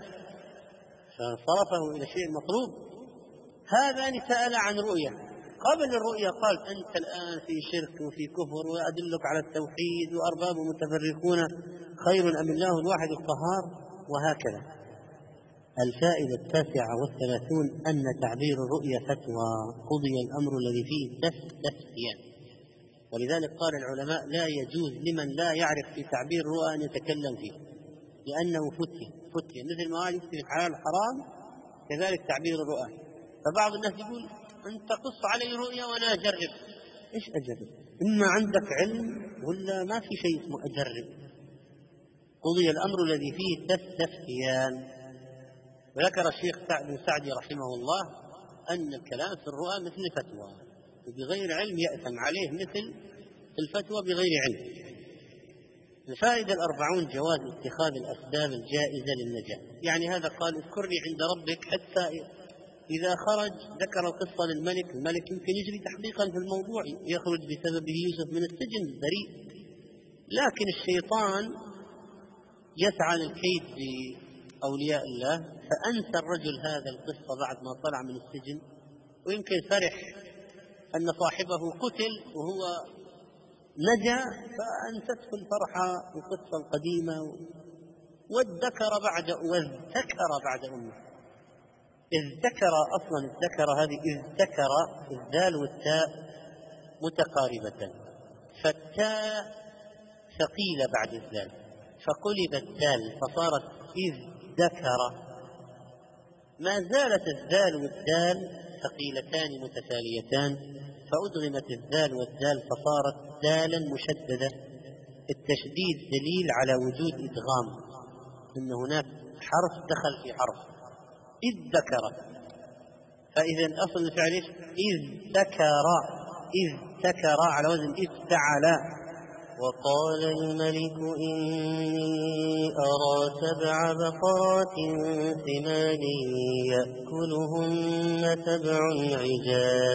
فصرفه إلى الشيء المطلوب. هذا سأل عن رؤية، قبل الرؤية قال أنت الآن في شرك وفي كفر وأدلك على التوحيد وأرباب متفرقون خير أم الله الواحد القهار، وهكذا. الفائدة التاسعة والثلاثون أن تعبير الرؤية فتوى، قضي الأمر الذي فيه تفتيان. ولذلك قال العلماء لا يجوز لمن لا يعرف في تعبير الرؤى أن يتكلم فيه، لأنه فتي فتي مثل ما قال يفتي الحلال الحرام، كذلك تعبير الرؤى. فبعض الناس يقول أنت قص علي رؤيا وأنا أجرب. إيش أجرب؟ إما عندك علم ولا ما في شيء اسمه أجرب. قضي الأمر الذي فيه تفتيان. وذكر الشيخ سعد بن سعدي رحمه الله أن الكلام في الرؤى مثل فتوى، وبغير علم يأثم عليه مثل الفتوى بغير علم. الفائدة الأربعون جواز اتخاذ الأسباب الجائزة للنجاة. يعني هذا قال اذكرني عند ربك، حتى إذا خرج ذكر القصة للملك، الملك يمكن يجري تحقيقا في الموضوع، يخرج بسببه يوسف من السجن بريء. لكن الشيطان يسعى للكيد بأولياء الله، فأنسى الرجل هذا القصة بعد ما طلع من السجن، ويمكن فرح أن صاحبه قتل وهو نجا، فأنسته الفرحة القصة القديمة، والذكر بعد والذكر بعد أمه. إذ ذكر أصلا الذكر هذه إذ ذكر الذال والتاء متقاربتان، فالتاء ثقيلة بعد الذال فقلب الذال فصارت إذ ذكر. ما زالت الذال والدال ثقيلتان متتاليتان، فأدغمت الذال والدال فصارت دالا مشددة. التشديد دليل على وجود إدغام، إن هناك حرف دخل في حرف. إذ ذكر، فإذا أصل الفعل إذ ذكر، إذ ذكر على وزن افتعل. وقال الملك إني أرى سبع بقرات ثمان يأكلهن سبع عجاف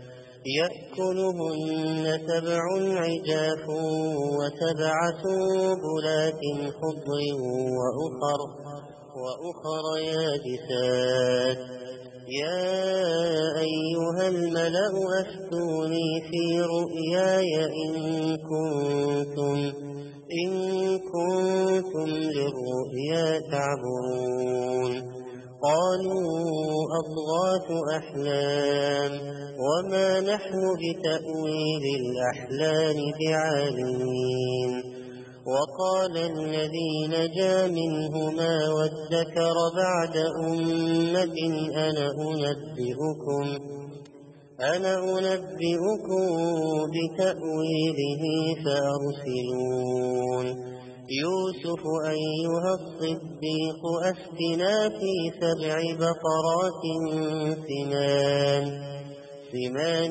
يأكلهن سبع عجاف وسبع سنبلات خضر وأخر وأخر يابسات. يا أيها الملأ أفتوني في رؤياي إن كنتم إن كنتم للرؤيا تعبرون. قالوا أضغاث أحلام وما نحن بتأويل الأحلام بعالمين. وقال الذي نجا منهما وادكر بعد أمة أنا أنبئكم أنا أنبئكم بتأويله فأرسلون. يوسف أيها الصديق أفتنا في سبع بقرات سمان سمان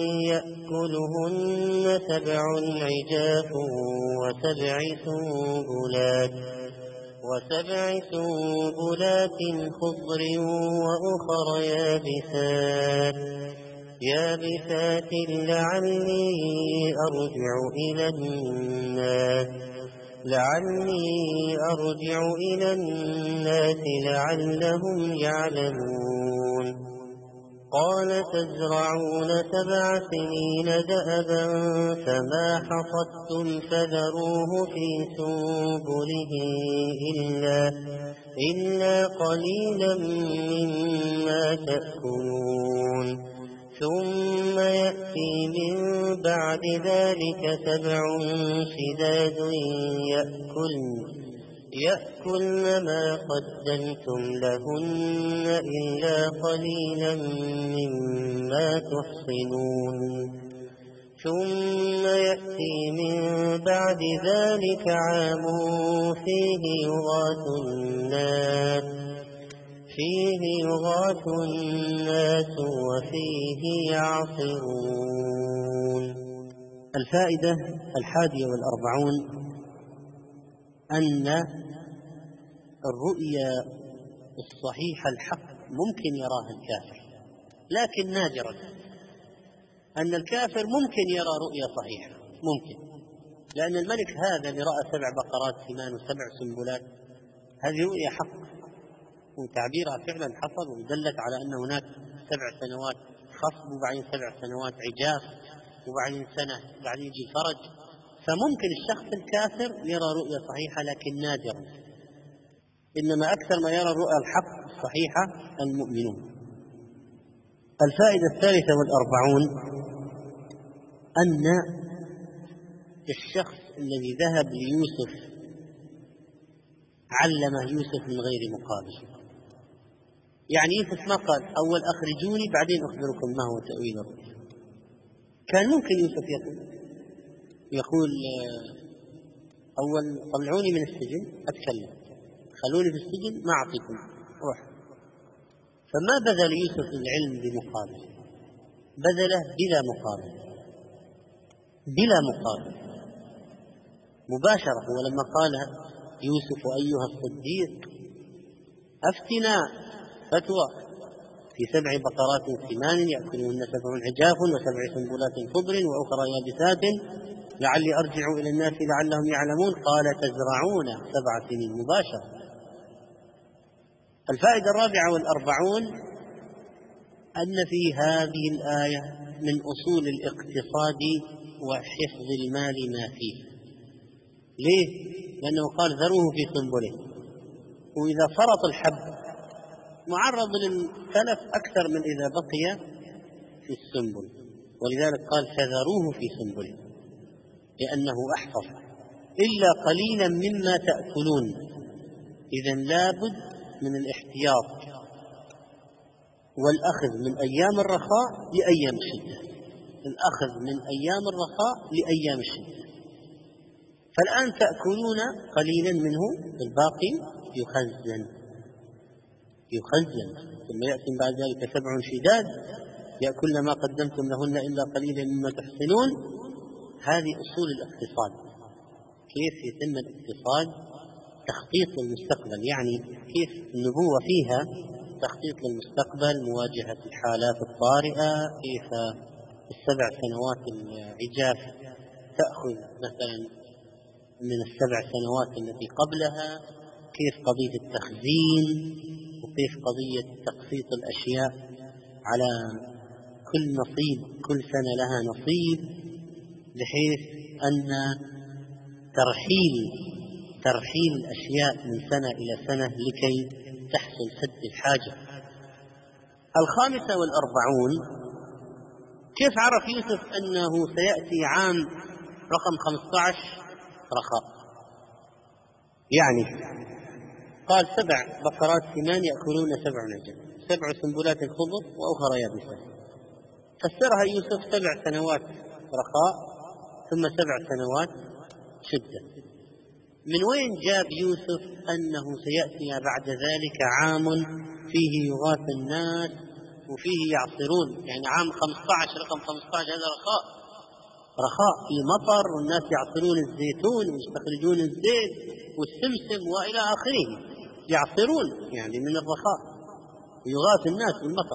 يأكلهن سبع عجاف وسبع سنبلات وسبع سنبلات خضر وأخر يابسات يابسات لعلي أرجع إلى الناس لعلي أرجع إلى الناس لعلهم يعلمون. قال تزرعون سبع سنين دأبا فما حصدتم فذروه في سنبله إلا, إلا قليلا مما تأكلون. ثم يأتي من بعد ذلك سبع شداد يأكلن يأكلن ما قدمتم لهن إلا قليلا مما تحصنون. ثم يأتي من بعد ذلك عام فيه يغاث الناس فيه يغاث الناس وفيه يعصرون. الفائدة الحادية والأربعون أن الرؤيا الصحيحة الحق ممكن يراها الكافر، لكن نادرا. أن الكافر ممكن يرى رؤيا صحيحة، ممكن، لأن الملك هذا اللي رأى سبع بقرات سمان وسبع سنبلات هذه رؤيا حق، وتعبيرها فعلا حصل، ودلت على أن هناك سبع سنوات خصب وبعدين سبع سنوات عجاف وبعدين سنة بعدين يجي فرج. فممكن الشخص الكافر يرى رؤيا صحيحة لكن نادرا، إنما أكثر ما يرى الرؤيا الحق الصحيحة المؤمنون. الفائدة الثالثة والأربعون أن الشخص الذي ذهب ليوسف علمه يوسف من غير مقابل. يعني يوسف ما قال أول أخرجوني بعدين أخبركم ما هو تأويل الرؤيا. كان ممكن يوسف يقول يقول أول طلعوني من السجن أتكلم، خلوني في السجن ما أعطيكم روح. فما بذل يوسف العلم بمقابل، بذله بلا مقابل، بلا مقابل مباشرة. هو لما قال يوسف أيها الصديق أفتنا فتوى في سبع بقرات سمان يأكلهن سبع عجاف وسبع سنبلات خضر وأخرى يابسات لعلي أرجع إلى الناس لعلهم يعلمون قال تزرعون سبع سنين مباشرة. الفائدة الرابعة والأربعون أن في هذه الآية من أصول الاقتصاد وحفظ المال ما فيه. ليه؟ لأنه قال ذروه في سنبله، وإذا فرط الحب معرض للتلف أكثر من إذا بقي في السنبل، ولذلك قال فذروه في سنبله لأنه أحفظ إلا قليلا مما تأكلون. إذن لابد من الاحتياط والأخذ من أيام الرخاء لأيام الشدة، الأخذ من أيام الرخاء لأيام الشدة. فالآن تأكلون قليلا منه، الباقي يخزن يخزن ثم يأتي بعد ذلك سبع شداد يأكلن ما قدمتم لهن إلا قليلا مما تحصنون. هذه أصول الاقتصاد، كيف يتم الاقتصاد، تخطيط للمستقبل، يعني كيف النبوة فيها تخطيط للمستقبل، مواجهة الحالات الطارئة، كيف السبع سنوات العجاف تأخذ مثلا من السبع سنوات التي قبلها، كيف قضية التخزين، وكيف قضية تقسيط الأشياء على كل نصيب، كل سنة لها نصيب، بحيث أن ترحيل ترحيل الأشياء من سنة إلى سنة لكي تحصل سد الحاجة. الخامسة والأربعون كيف عرف يوسف أنه سيأتي عام رقم خمسة عشر رخاء؟ يعني قال سبع بقرات سمان يأكلون سبع نجم سبع سنبلات خضر وأخرى يابسات، فسرها يوسف سبع سنوات رخاء ثم سبع سنوات شدة. من وين جاب يوسف أنه سيأتي بعد ذلك عام فيه يغاث الناس وفيه يعصرون؟ يعني عام خمسة عشر رقم خمسة عشر هذا رخاء، رخاء في مطر والناس يعصرون الزيتون ويستخرجون الزيت والسمسم وإلى آخره، يعصرون يعني من الرخاء ويغاث الناس بالمطر.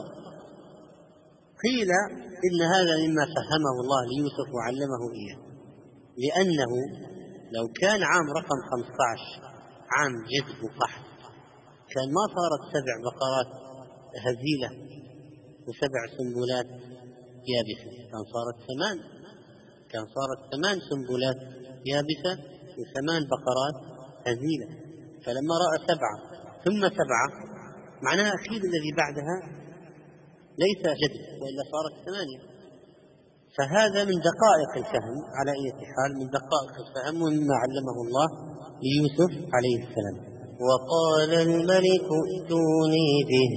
قيل إن هذا مما فهمه الله ليوسف وعلمه إياه، لأنه لو كان عام رقم خمسة عشر عام جذب وقحط كان ما صارت سبع بقرات هزيلة وسبع سنبلات يابسة، كان صارت ثمان كان صارت ثمان سنبلات يابسة وثمان بقرات هزيلة. فلما رأى سبعة ثم سبعة معناها أكيد الذي بعدها ليس جذب وإلا صارت ثمانية. فهذا من دقائق الفهم، على أي حال من دقائق الفهم ومما علمه الله ليوسف عليه السلام. وقال الملك ائتوني به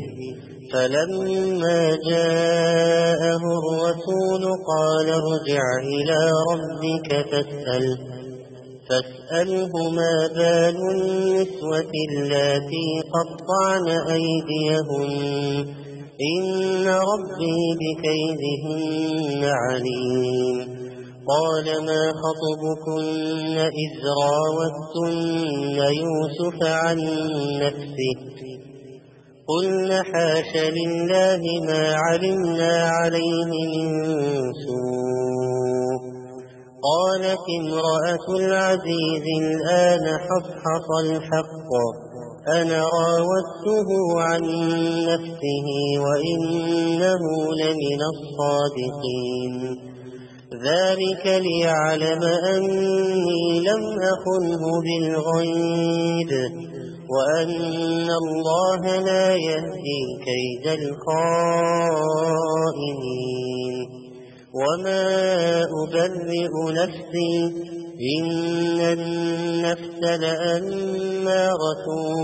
فلما جاءه الرسول قال ارجع إلى ربك فاسأل فاسأله ما بال النسوة اللاتي قطعن أيديهن إن ربي بكيدهن عليم. قال ما خطبكن إذ راوتن يوسف عن نفسه قلن حاش لله ما علمنا عليه من سوء. قالت امرأة العزيز الآن حصحص الحق أنا راودته عن نفسه وإنه لمن الصادقين. ذلك ليعلم أني لم أخنه بالغيب وأن الله لا يهدي كيد الخائنين. وما أبرئ نفسي إن النفس لأمارة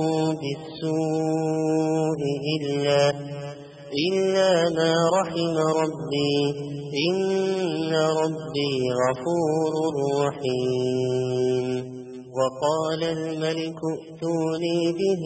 بالسوء إلا, إلا ما رحم ربي إن ربي غفور رحيم. وقال الملك ائتوني به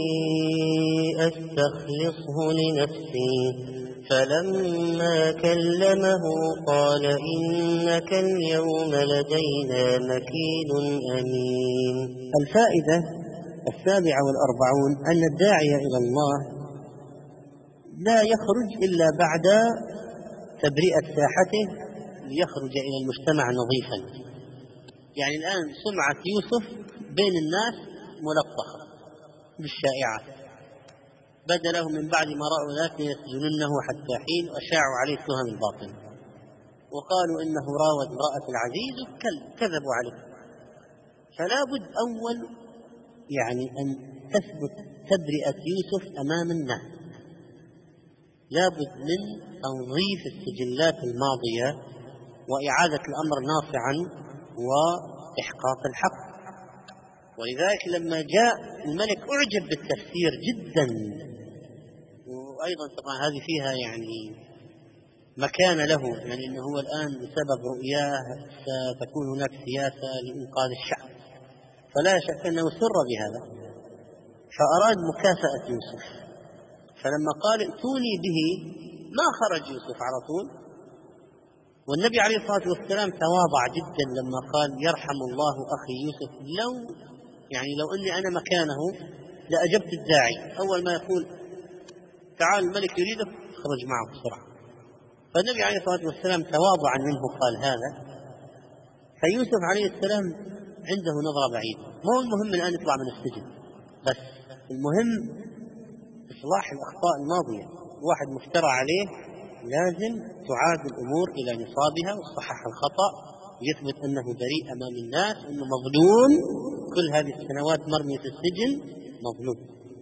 أستخلصه لنفسي فلما كلمه قال إنك اليوم لدينا مكين أمين. الفائدة السابعة والأربعون أن الداعي إلى الله لا يخرج إلا بعد تبرئة ساحته ليخرج إلى المجتمع نظيفا. يعني الآن سمعة يوسف بين الناس ملطخة بالشائعات، بدا له من بعد ما رأوا ذلك يسجننه حتى حين وأشاعوا عليه تهم الباطل وقالوا إنه راود امرأة العزيز كذبوا عليه. فلا بد أول يعني أن تثبت تبرئة يوسف أمام الناس، لا بد من تنظيف السجلات الماضية وإعادة الأمر ناصعا وإحقاق الحق. ولذلك لما جاء الملك أعجب بالتفسير جدا، وأيضا طبعا هذه فيها يعني مكان له، يعني أنه هو الآن بسبب رؤياه ستكون هناك سياسة لإنقاذ الشعب، فلا شك أنه سر بهذا، فأراد مكافأة يوسف. فلما قال ائتوني به ما خرج يوسف على طول، والنبي عليه الصلاة والسلام تواضع جدا لما قال يرحم الله أخي يوسف، لو يعني لو أني أنا مكانه لأجبت الداعي، أول ما يقول تعال الملك يريدك خرج معه بسرعة. فالنبي عليه الصلاة والسلام تواضعا منه قال هذا. فيوسف عليه السلام عنده نظرة بعيدة، مو المهم الآن يطلع من السجن بس، المهم إصلاح الأخطاء الماضية. واحد مفترى عليه لازم تعاد الأمور إلى نصابها وصحح الخطأ، يثبت أنه بريء أمام الناس، أنه مظلوم، كل هذه السنوات مرمي في السجن مظلوم.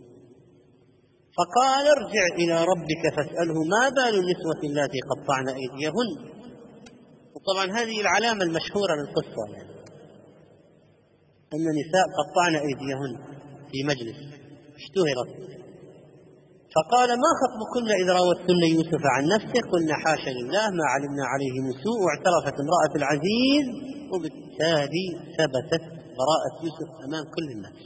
فقال ارجع إلى ربك فاسأله ما بال النسوة اللاتي قطعن أيديهن. وطبعا هذه العلامة المشهورة للقصة، يعني أن النساء قطعن أيديهن في مجلس اشتهرت. فقال ما خطبكن إذ راوتن يوسف عن نفسه قلنا حاشا لله ما علمنا عليه من سوء. واعترفت امرأة العزيز، وبالتالي ثبتت براءة يوسف أمام كل الناس.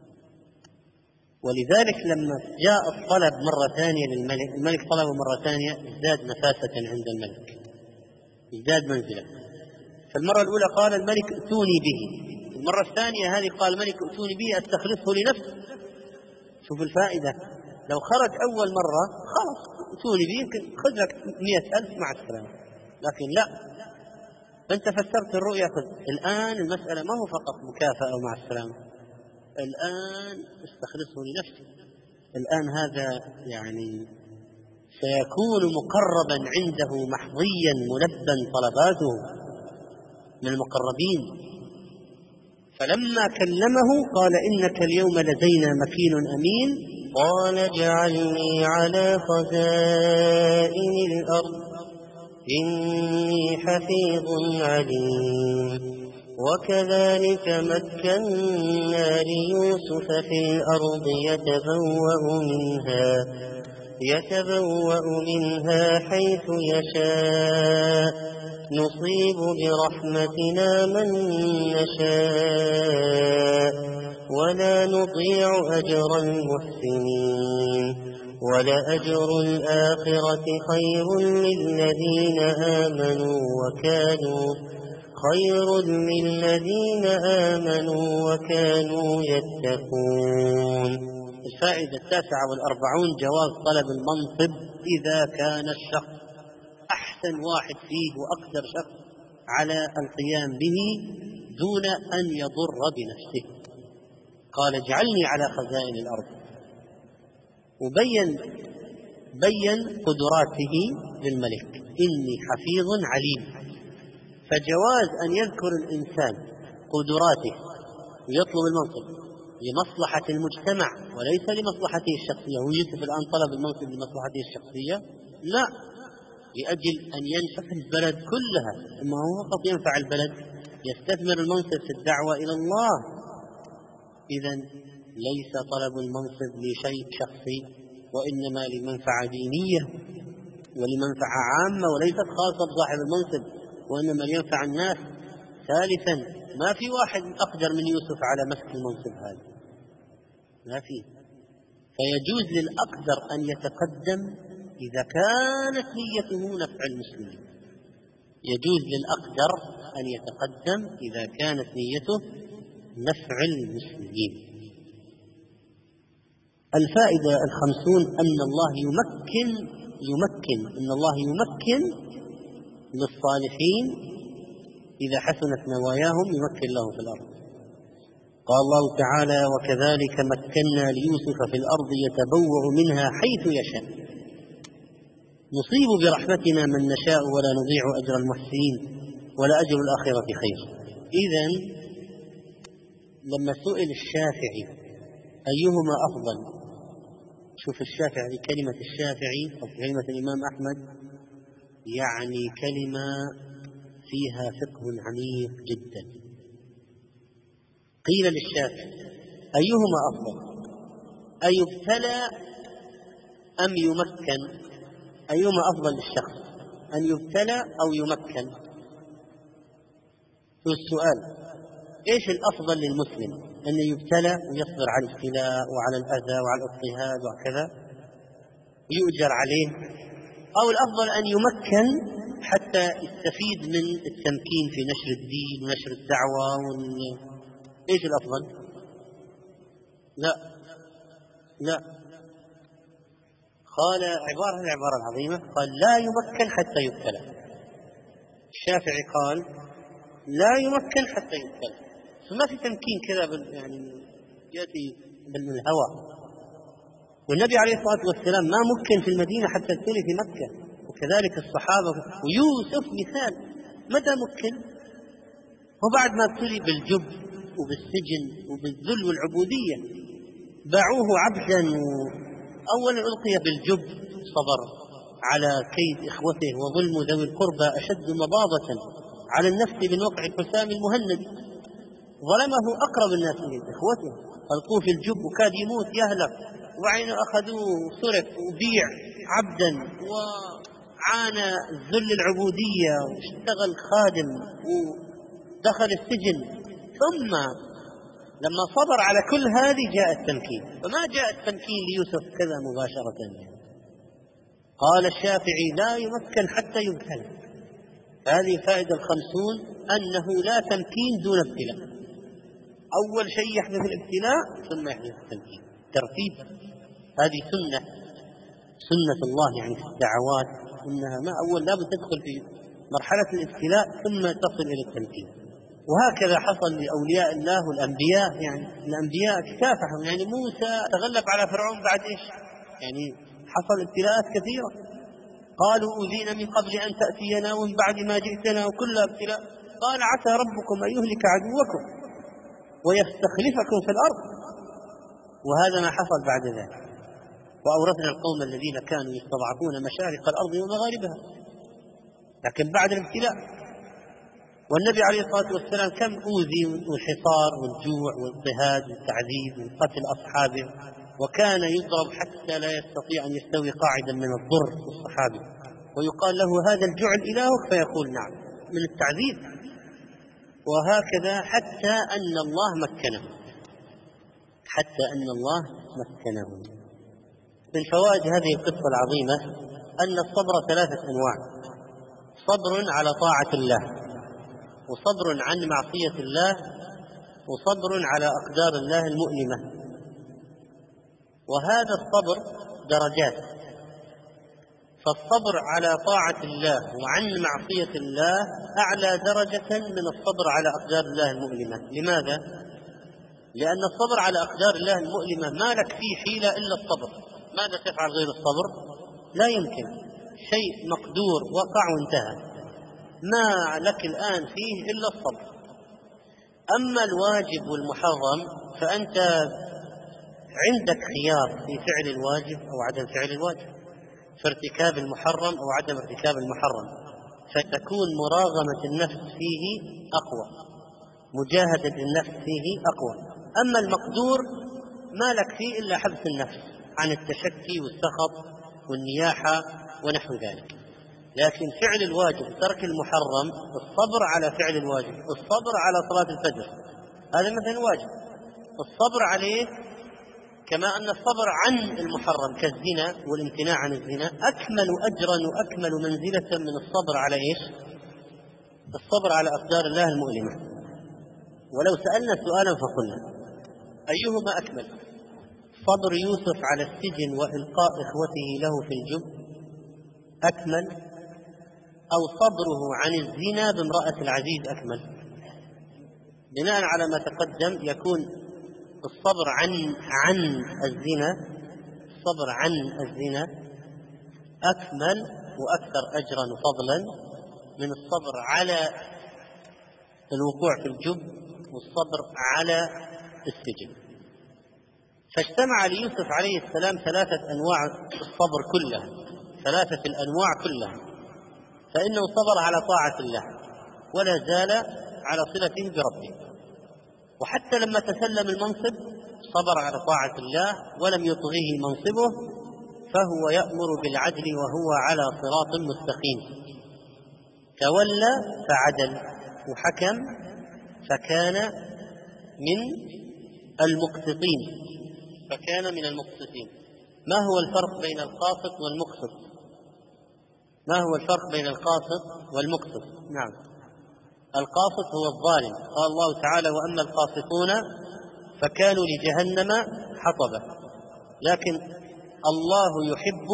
ولذلك لما جاء الطلب مرة ثانية للملك، الملك طلبه مرة ثانية، ازداد نفاسة عند الملك، ازداد منزلة. فالمرة الأولى قال الملك ائتوني به، المرة الثانية هذه قال الملك ائتوني به أستخلصه لنفسي. شوف الفائدة، لو خرج أول مرة خلاص ائتوني به يمكن خذ لك مئة ألف مع السلامة، لكن لا، أنت فسرت الرؤيا خذ. الآن المسألة ما هو فقط مكافأة مع السلامة، الآن استخلصه لنفسي. الآن هذا يعني سيكون مقربا عنده محظيا ملبا طلباته من المقربين. فلما كلمه قال إنك اليوم لدينا مكين أمين. قال اجعلني على خزائن الأرض إني حفيظ عليم. وكذلك مكنا ليوسف في الأرض يتبوأ منها يتبوأ منها حيث يشاء نصيب برحمتنا من نشاء ولا نضيع أجر المحسنين ولأجر الآخرة خير للذين آمنوا وكانوا خير للذين آمنوا وكانوا يتقون. الفائدة التاسعة والأربعون جواز طلب المنصب إذا كان الشخص أحسن واحد فيه وأقدر شخص على القيام به دون أن يضر بنفسه. قال اجعلني على خزائن الأرض، وبين بين قدراته للملك إني حفيظ عليم. فجواز أن يذكر الإنسان قدراته ويطلب المنصب لمصلحة المجتمع وليس لمصلحته الشخصية. ويوسف الآن طلب المنصب لمصلحته الشخصية؟ لا، لأجل أن ينفع البلد كلها. ما هو فقط ينفع البلد، يستثمر المنصب في الدعوة إلى الله. إذن ليس طلب المنصب لشيء شخصي، وإنما لمنفعة دينية ولمنفعة عامة وليست خاصة بصاحب المنصب، وإنما لينفع الناس. ثالثا، ما في واحد أقدر من يوسف على مسك المنصب هذا، ما في. فيجوز للأقدر أن يتقدم إذا كانت نيته نفع المسلمين. يجوز للأقدر أن يتقدم إذا كانت نيته نفع المسلمين. الفائدة الخمسون أن الله يمكن يمكن أن الله يمكن للصالحين إذا حسنت نواياهم يمكن لهم في الأرض. قال الله تعالى وكذلك مكنا ليوسف في الأرض يتبوأ منها حيث يشاء نصيب برحمتنا من نشاء ولا نضيع أجر المحسنين ولأجر الآخرة خير. إذن لما سئل الشافعي أيهما أفضل، شوف الشافعي، كلمة الشافعي أو كلمة الإمام أحمد يعني كلمة فيها فقه عميق جدا. قيل للشافعي أيهما أفضل، أيبتلى أم يمكن؟ أيهما أفضل للشخص، أن يبتلى أو يمكن؟ هو السؤال. إيش الأفضل للمسلم، أن يبتلى ويصبر على الابتلاء وعلى الأذى وعلى الاضطهاد وكذا ويؤجر عليه، أو الأفضل أن يمكن حتى يستفيد من التمكين في نشر الدين ونشر الدعوة وال... إيش الأفضل؟ لا لا قال عبارة العبارة العظيمة، قال لا يمكن حتى يبتلى. الشافعي قال لا يمكن حتى يبتلى، فما في تمكين كذا بال... يعني يأتي بالهوى. والنبي عليه الصلاة والسلام ما مكن في المدينة حتى ابتلي في مكة، وكذلك الصحابة. ويوسف مثال، متى مكن؟ وبعد ما ابتلي بالجب وبالسجن وبالذل والعبودية، باعوه عبدا. أولا ألقي بالجب، صبر على كيد إخوته وظلم ذوي القربى أشد مضاضة على النفس من وقع حسام المهند. ظلمه أقرب الناس إليه إخوته، ألقوه في الجب وكاد يموت يهلك، وبعدين أخذوه وسرق وبيع عبدا وعانى ذل العبودية واشتغل خادم ودخل السجن. ثم لما صبر على كل هذه جاء التمكين. فما جاء التمكين ليوسف كذا مباشرة. قال الشافعي لا يمكن حتى يبتلى. هذه الفائدة الخمسون أنه لا تمكين دون ابتلاء. أول شيء يحدث الابتلاء ثم يحدث التمكين، ترتيب. هذه سنة سنة الله يعني في الدعوات، إنها ما أول لا بد تدخل في مرحلة الابتلاء ثم تصل إلى التمكين. وهكذا حصل لأولياء الله والأنبياء. يعني الأنبياء كافحوا، يعني موسى تغلب على فرعون بعد إيش؟ يعني حصل ابتلاءات كثيرة. قالوا أوذينا من قبل أن تأتينا ومن بعد ما جئتنا وكلها ابتلاء. قال عسى ربكم أن يهلك عدوكم ويستخلفكم في الأرض. وهذا ما حصل بعد ذلك. وأورثنا القوم الذين كانوا يستضعفون مشارق الأرض ومغاربها، لكن بعد الابتلاء. والنبي عليه الصلاة والسلام كم أوذي، والحصار والجوع والاضطهاد والتعذيب وقتل أصحابه وكان يضرب حتى لا يستطيع أن يستوي قاعدا من الضر الصحابي، ويقال له هذا الجعل إلهك فيقول نعم، من التعذيب. وهكذا حتى أن الله مكنه حتى أن الله مكنه. من فوائد هذه القصة العظيمة أن الصبر ثلاثة أنواع: صبر على طاعة الله، وصبر عن معصية الله، وصبر على أقدار الله المؤلمة. وهذا الصبر درجات، فالصبر على طاعة الله وعن معصية الله أعلى درجة من الصبر على أقدار الله المؤلمة. لماذا؟ لأن الصبر على أقدار الله المؤلمة ما لك فيه حيلة إلا الصبر. ماذا تفعل غير الصبر؟ لا يمكن، شيء مقدور وقع وانتهى، ما لك الآن فيه إلا الصبر. أما الواجب والمحرم فأنت عندك خيار في فعل الواجب أو عدم فعل الواجب، في ارتكاب المحرم أو عدم ارتكاب المحرم، فتكون مراغمة النفس فيه أقوى، مجاهدة النفس فيه أقوى. أما المقدور ما لك فيه إلا حبس النفس عن التشكي والسخط والنياحة ونحو ذلك. لكن فعل الواجب، ترك المحرم، الصبر على فعل الواجب، الصبر على صلاة الفجر، هذا مثلا واجب، الصبر عليه كما أن الصبر عن المحرم كالزنا والامتناع عن الزنا أكمل أجرا وأكمل منزلة من الصبر على إيش؟ الصبر على أقدار الله المؤلمة. ولو سألنا سؤالا فقلنا أيهما أكمل؟ صبر يوسف على السجن وإلقاء إخوته له في الجب أكمل، أو صبره عن الزنا بامرأة العزيز أكمل؟ بناء على ما تقدم يكون الصبر عن عن الزنا الصبر عن الزنا أكمل وأكثر أجرا وفضلا من الصبر على الوقوع في الجب والصبر على السجن. فاجتمع ليوسف عليه السلام ثلاثة أنواع الصبر كلها، ثلاثة الأنواع كلها، فإنه صبر على طاعة الله ولا زال على صلته بربه، وحتى لما تسلم المنصب صبر على طاعة الله ولم يطغيه منصبه، فهو يأمر بالعدل وهو على صراط مستقيم. تولى فعدل وحكم فكان من المقسطين فكان من المقسطين. ما هو الفرق بين القاسط والمقسط؟ ما هو الفرق بين القاسط والمقسط؟ نعم، القاسط هو الظالم، قال الله تعالى وأما القاسطون فكانوا لجهنم حطبا، لكن الله يحب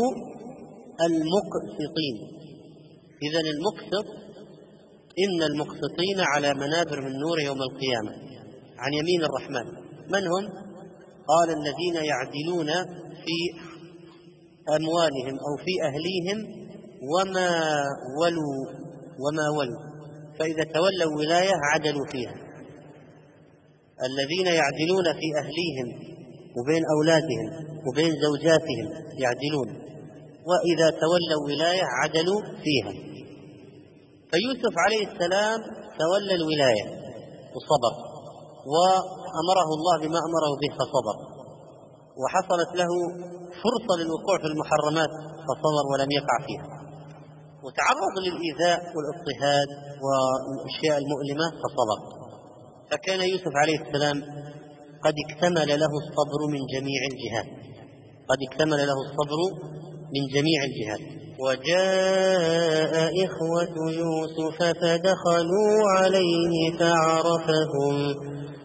المقسطين. إذن المقسط إن المقسطين على منابر من نور يوم القيامة عن يمين الرحمن. من هم؟ قال الذين يعدلون في أموالهم أو في أهليهم وما ولوا وما ولوا فإذا تولوا ولاية عدلوا فيها. الذين يعدلون في أهليهم وبين أولادهم وبين زوجاتهم يعدلون، وإذا تولوا ولاية عدلوا فيها. فيوسف عليه السلام تولى الولاية وصبر، وأمره الله بما أمره به فصبر، وحصلت له فرصة للوقوع في المحرمات فصبر ولم يقع فيها، وتعرض للإيذاء والاضطهاد والأشياء المؤلمة فصبر. فكان يوسف عليه السلام قد اكتمل له الصبر من جميع الجهات قد اكتمل له الصبر من جميع الجهات. وجاء إخوة يوسف فدخلوا عليه فعرفهم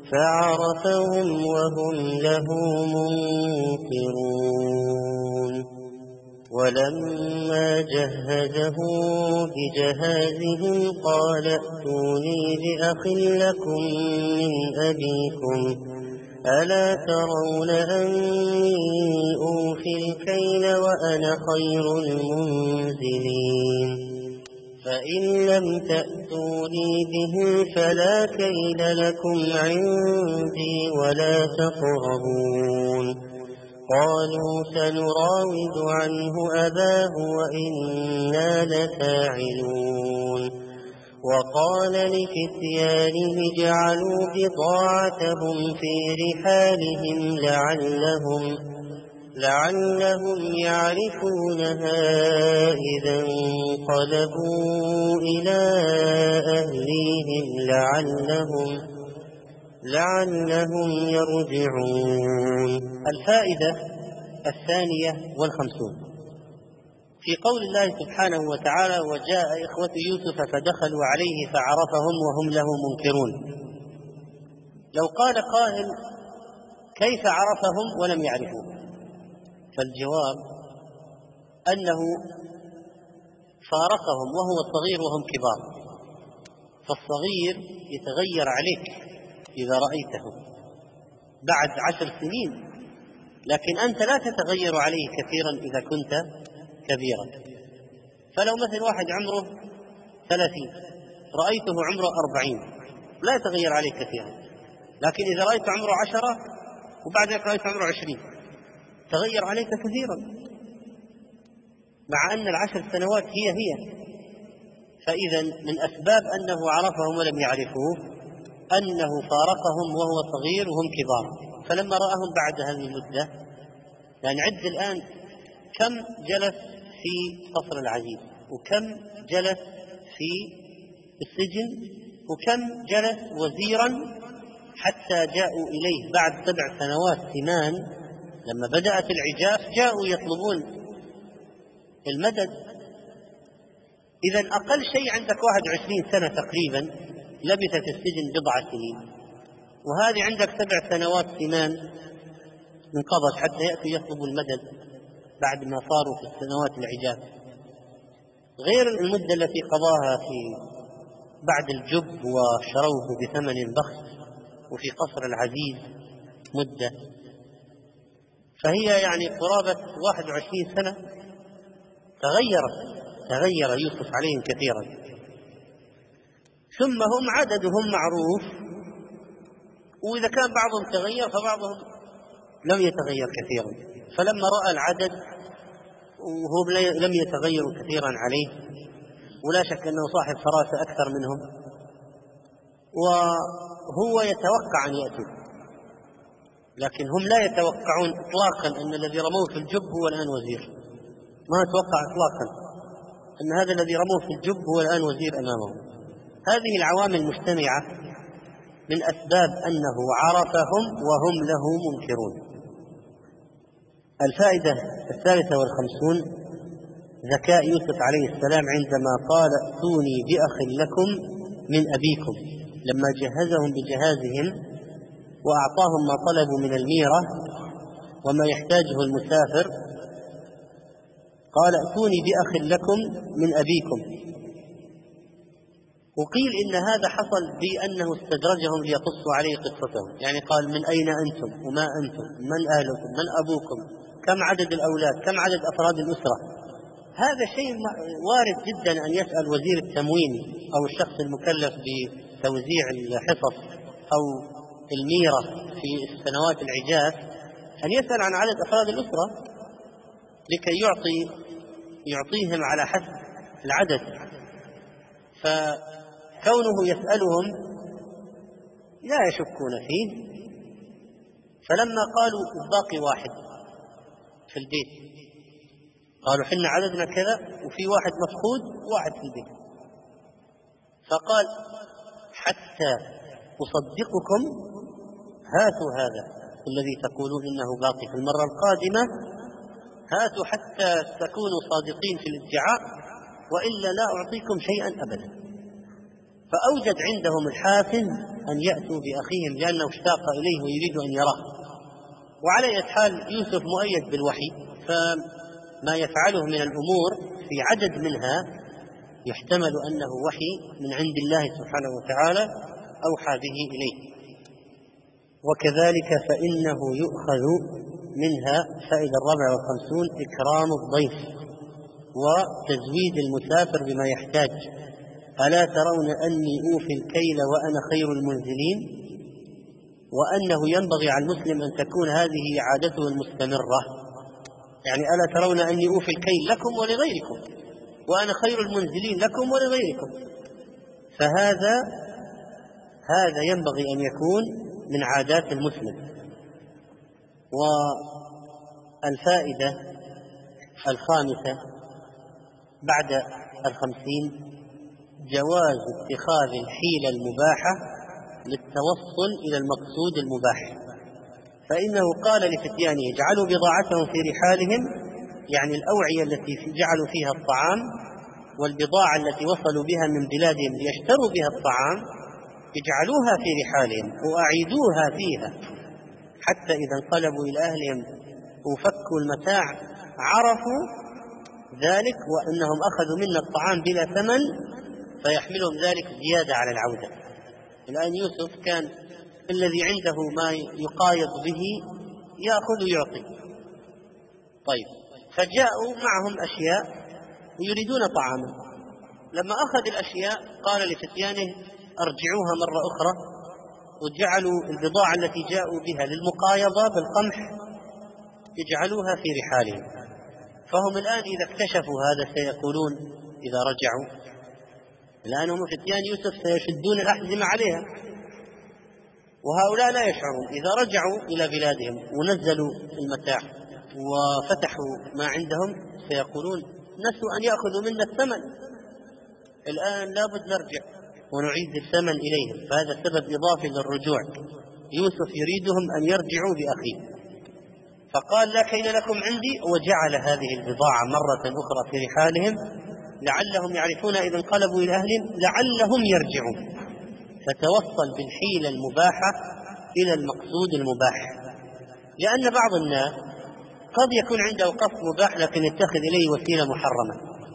فعرفهم وهم له منكرون. ولما جهزهم بجهازهم قال ائتوني بأخ لكم من أبيكم ألا ترون أني أوفي الكيل وأنا خير المنزلين فإن لم تأتوني به فلا كيل لكم عندي ولا تقربون. قالوا سنراود عنه أباه وإنا لفاعلون. وقال لفتيانه اجعلوا بضاعتهم في رحالهم لعلهم, لعلهم يعرفونها إذا انقلبوا إلى أهليهم لعلهم لعلهم يرجعون. الفائدة الثانية والخمسون في قول الله سبحانه وتعالى: وجاء إخوة يوسف فدخلوا عليه فعرفهم وهم له منكرون. لو قال قائل: كيف عرفهم ولم يعرفوه؟ فالجواب أنه فارقهم وهو صغير وهم كبار، فالصغير يتغير عليك إذا رأيته بعد عشر سنين، لكن أنت لا تتغير عليه كثيرا إذا كنت كبيرا. فلو مثل واحد عمره ثلاثين رأيته عمره أربعين لا يتغير عليه كثيرا، لكن إذا رأيته عمره عشرة وبعد ذلك رأيته عمره عشرين تغير عليك كثيرا، مع أن العشر سنوات هي هي. فإذا من أسباب أنه عرفهم ولم يعرفوه أنه فارقهم وهو صغير وهم كبار. فلما رأهم بعد هذه المدة، يعني عد الآن كم جلس في قصر العزيز، وكم جلس في السجن، وكم جلس وزيرا حتى جاءوا إليه بعد سبع سنوات ثمان. لما بدأت العجاف جاءوا يطلبون المدد. إذا أقل شيء عندك واحد وعشرين سنة تقريبا لبث في السجن بضع سنين، وهذه عندك سبع سنوات ثمان انقضت حتى يأتوا يطلبوا المدد بعد ما صاروا في السنوات العجاف، غير المدة التي قضاها في بعد الجب وشروه بثمن بخس وفي قصر العزيز مدة. فهي يعني قرابة واحد وعشرين سنة تغيرت تغير يوسف عليهم كثيرا. ثم هم عددهم معروف، وإذا كان بعضهم تغير فبعضهم لم يتغير كثيرا. فلما رأى العدد وهم لم يتغيروا كثيرا عليه، ولا شك أنه صاحب فراسة أكثر منهم، وهو يتوقع أن يأتوا، لكن هم لا يتوقعون إطلاقا أن الذي رموه في الجب هو الآن وزير. ما يتوقع إطلاقا أن هذا الذي رموه في الجب هو الآن وزير أمامهم. هذه العوامل مجتمعة من أسباب أنه عرفهم وهم له منكرون. الفائدة الثالثة والخمسون ذكاء يوسف عليه السلام عندما قال: ائتوني بأخ لكم من أبيكم، لما جهزهم بجهازهم وأعطاهم ما طلبوا من الميرة وما يحتاجه المسافر، قال: ائتوني بأخ لكم من أبيكم. وقيل إن هذا حصل بأنه استدرجهم ليقصوا عليه قصتهم، يعني قال: من أين أنتم وما أنتم، من أهلكم، من أبوكم، كم عدد الأولاد، كم عدد أفراد الأسرة. هذا شيء وارد جدا أن يسأل وزير التموين أو الشخص المكلف بتوزيع الحصص أو الميرة في السنوات العجاف أن يسأل عن عدد أفراد الأسرة لكي يعطي يعطيهم على حسب العدد. فكونه يسألهم لا يشكون فيه. فلما قالوا باقي واحد في البيت، قالوا حنا عددنا كذا وفي واحد مفقود واحد في البيت، فقال: حتى أصدقكم هاتوا هذا الذي تقولون إنه باقي في المرة القادمة، هاتوا حتى تكونوا صادقين في الادعاء، وإلا لا أعطيكم شيئا أبدا. فأوجد عندهم الحافز أن يأتوا بأخيهم لأنه اشتاق إليه ويريد أن يراه. وعلى أي حال يوسف مؤيد بالوحي، فما يفعله من الأمور في عدد منها يحتمل أنه وحي من عند الله سبحانه وتعالى أوحى به إليه. وكذلك فإنه يؤخذ منها فائدة الرابعة والخمسون إكرام الضيف وتزويد المسافر بما يحتاج. ألا ترون أني أوفي الكيل وأنا خير المنزلين؟ وأنه ينبغي على المسلم أن تكون هذه عادته المستمرة، يعني ألا ترون أني أوفي الكيل لكم ولغيركم وأنا خير المنزلين لكم ولغيركم. فهذا هذا ينبغي أن يكون من عادات المسلم. الفائدة الخامسة بعد الخمسين: جواز اتخاذ الحيلة المباحة للتوصل إلى المقصود المباح، فإنه قال لفتيانه: اجعلوا بضاعتهم في رحالهم، يعني الأوعية التي جعلوا فيها الطعام والبضاعة التي وصلوا بها من بلادهم ليشتروا بها الطعام، اجعلوها في رحالهم وأعيدوها فيها، حتى إذا انقلبوا إلى أهلهم وفكوا المتاع عرفوا ذلك وأنهم أخذوا منا الطعام بلا ثمن، فيحملهم ذلك زيادة على العودة. الآن يوسف كان الذي عنده ما يقايض به يأخذ ويعطي. طيب، فجاءوا معهم أشياء ويريدون طعاما، لما أخذ الأشياء قال لفتيانه: أرجعوها مرة أخرى، وجعلوا البضاعة التي جاءوا بها للمقايضة بالقمح يجعلوها في رحالهم. فهم الآن إذا اكتشفوا هذا سيقولون إذا رجعوا، الآن هم فتيان يوسف سيشدون الأحزمة عليها، وهؤلاء لا يشعرون. إذا رجعوا إلى بلادهم ونزلوا المتاع وفتحوا ما عندهم سيقولون: نسوا أن يأخذوا منا الثمن، الآن لابد نرجع ونعيد الثمن إليهم. فهذا سبب إضافي للرجوع، يوسف يريدهم أن يرجعوا بأخيه، فقال: لا كيل لكم عندي، وجعل هذه البضاعة مرة أخرى في رحالهم لعلهم يعرفون إذا انقلبوا إلى أهلهم لعلهم يرجعون. فتوصل بالحيلة المباحة إلى المقصود المباح، لأن بعض الناس قد يكون عنده قصد مباح لكن يتخذ إليه وسيلة محرمة.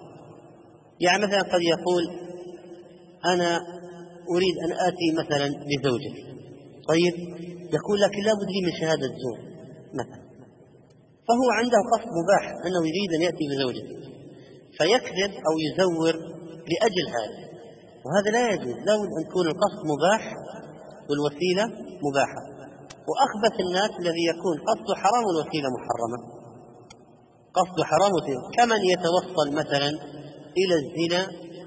يعني مثلا قد يقول: أنا أريد أن آتي مثلا بزوجتي، طيب يقول: لكن لا بد لي من شهادة زور مثلا، فهو عنده قصد مباح أنه يريد أن يأتي بزوجته، فيكذب أو يزور لأجل هذا، وهذا لا يجوز. لا بد أن يكون القصد مباح والوسيلة مباحة. وأخبث الناس الذي يكون قصده حرام والوسيلة محرمة، قصده حرام وسيلة، كمن يتوصل مثلا إلى الزنا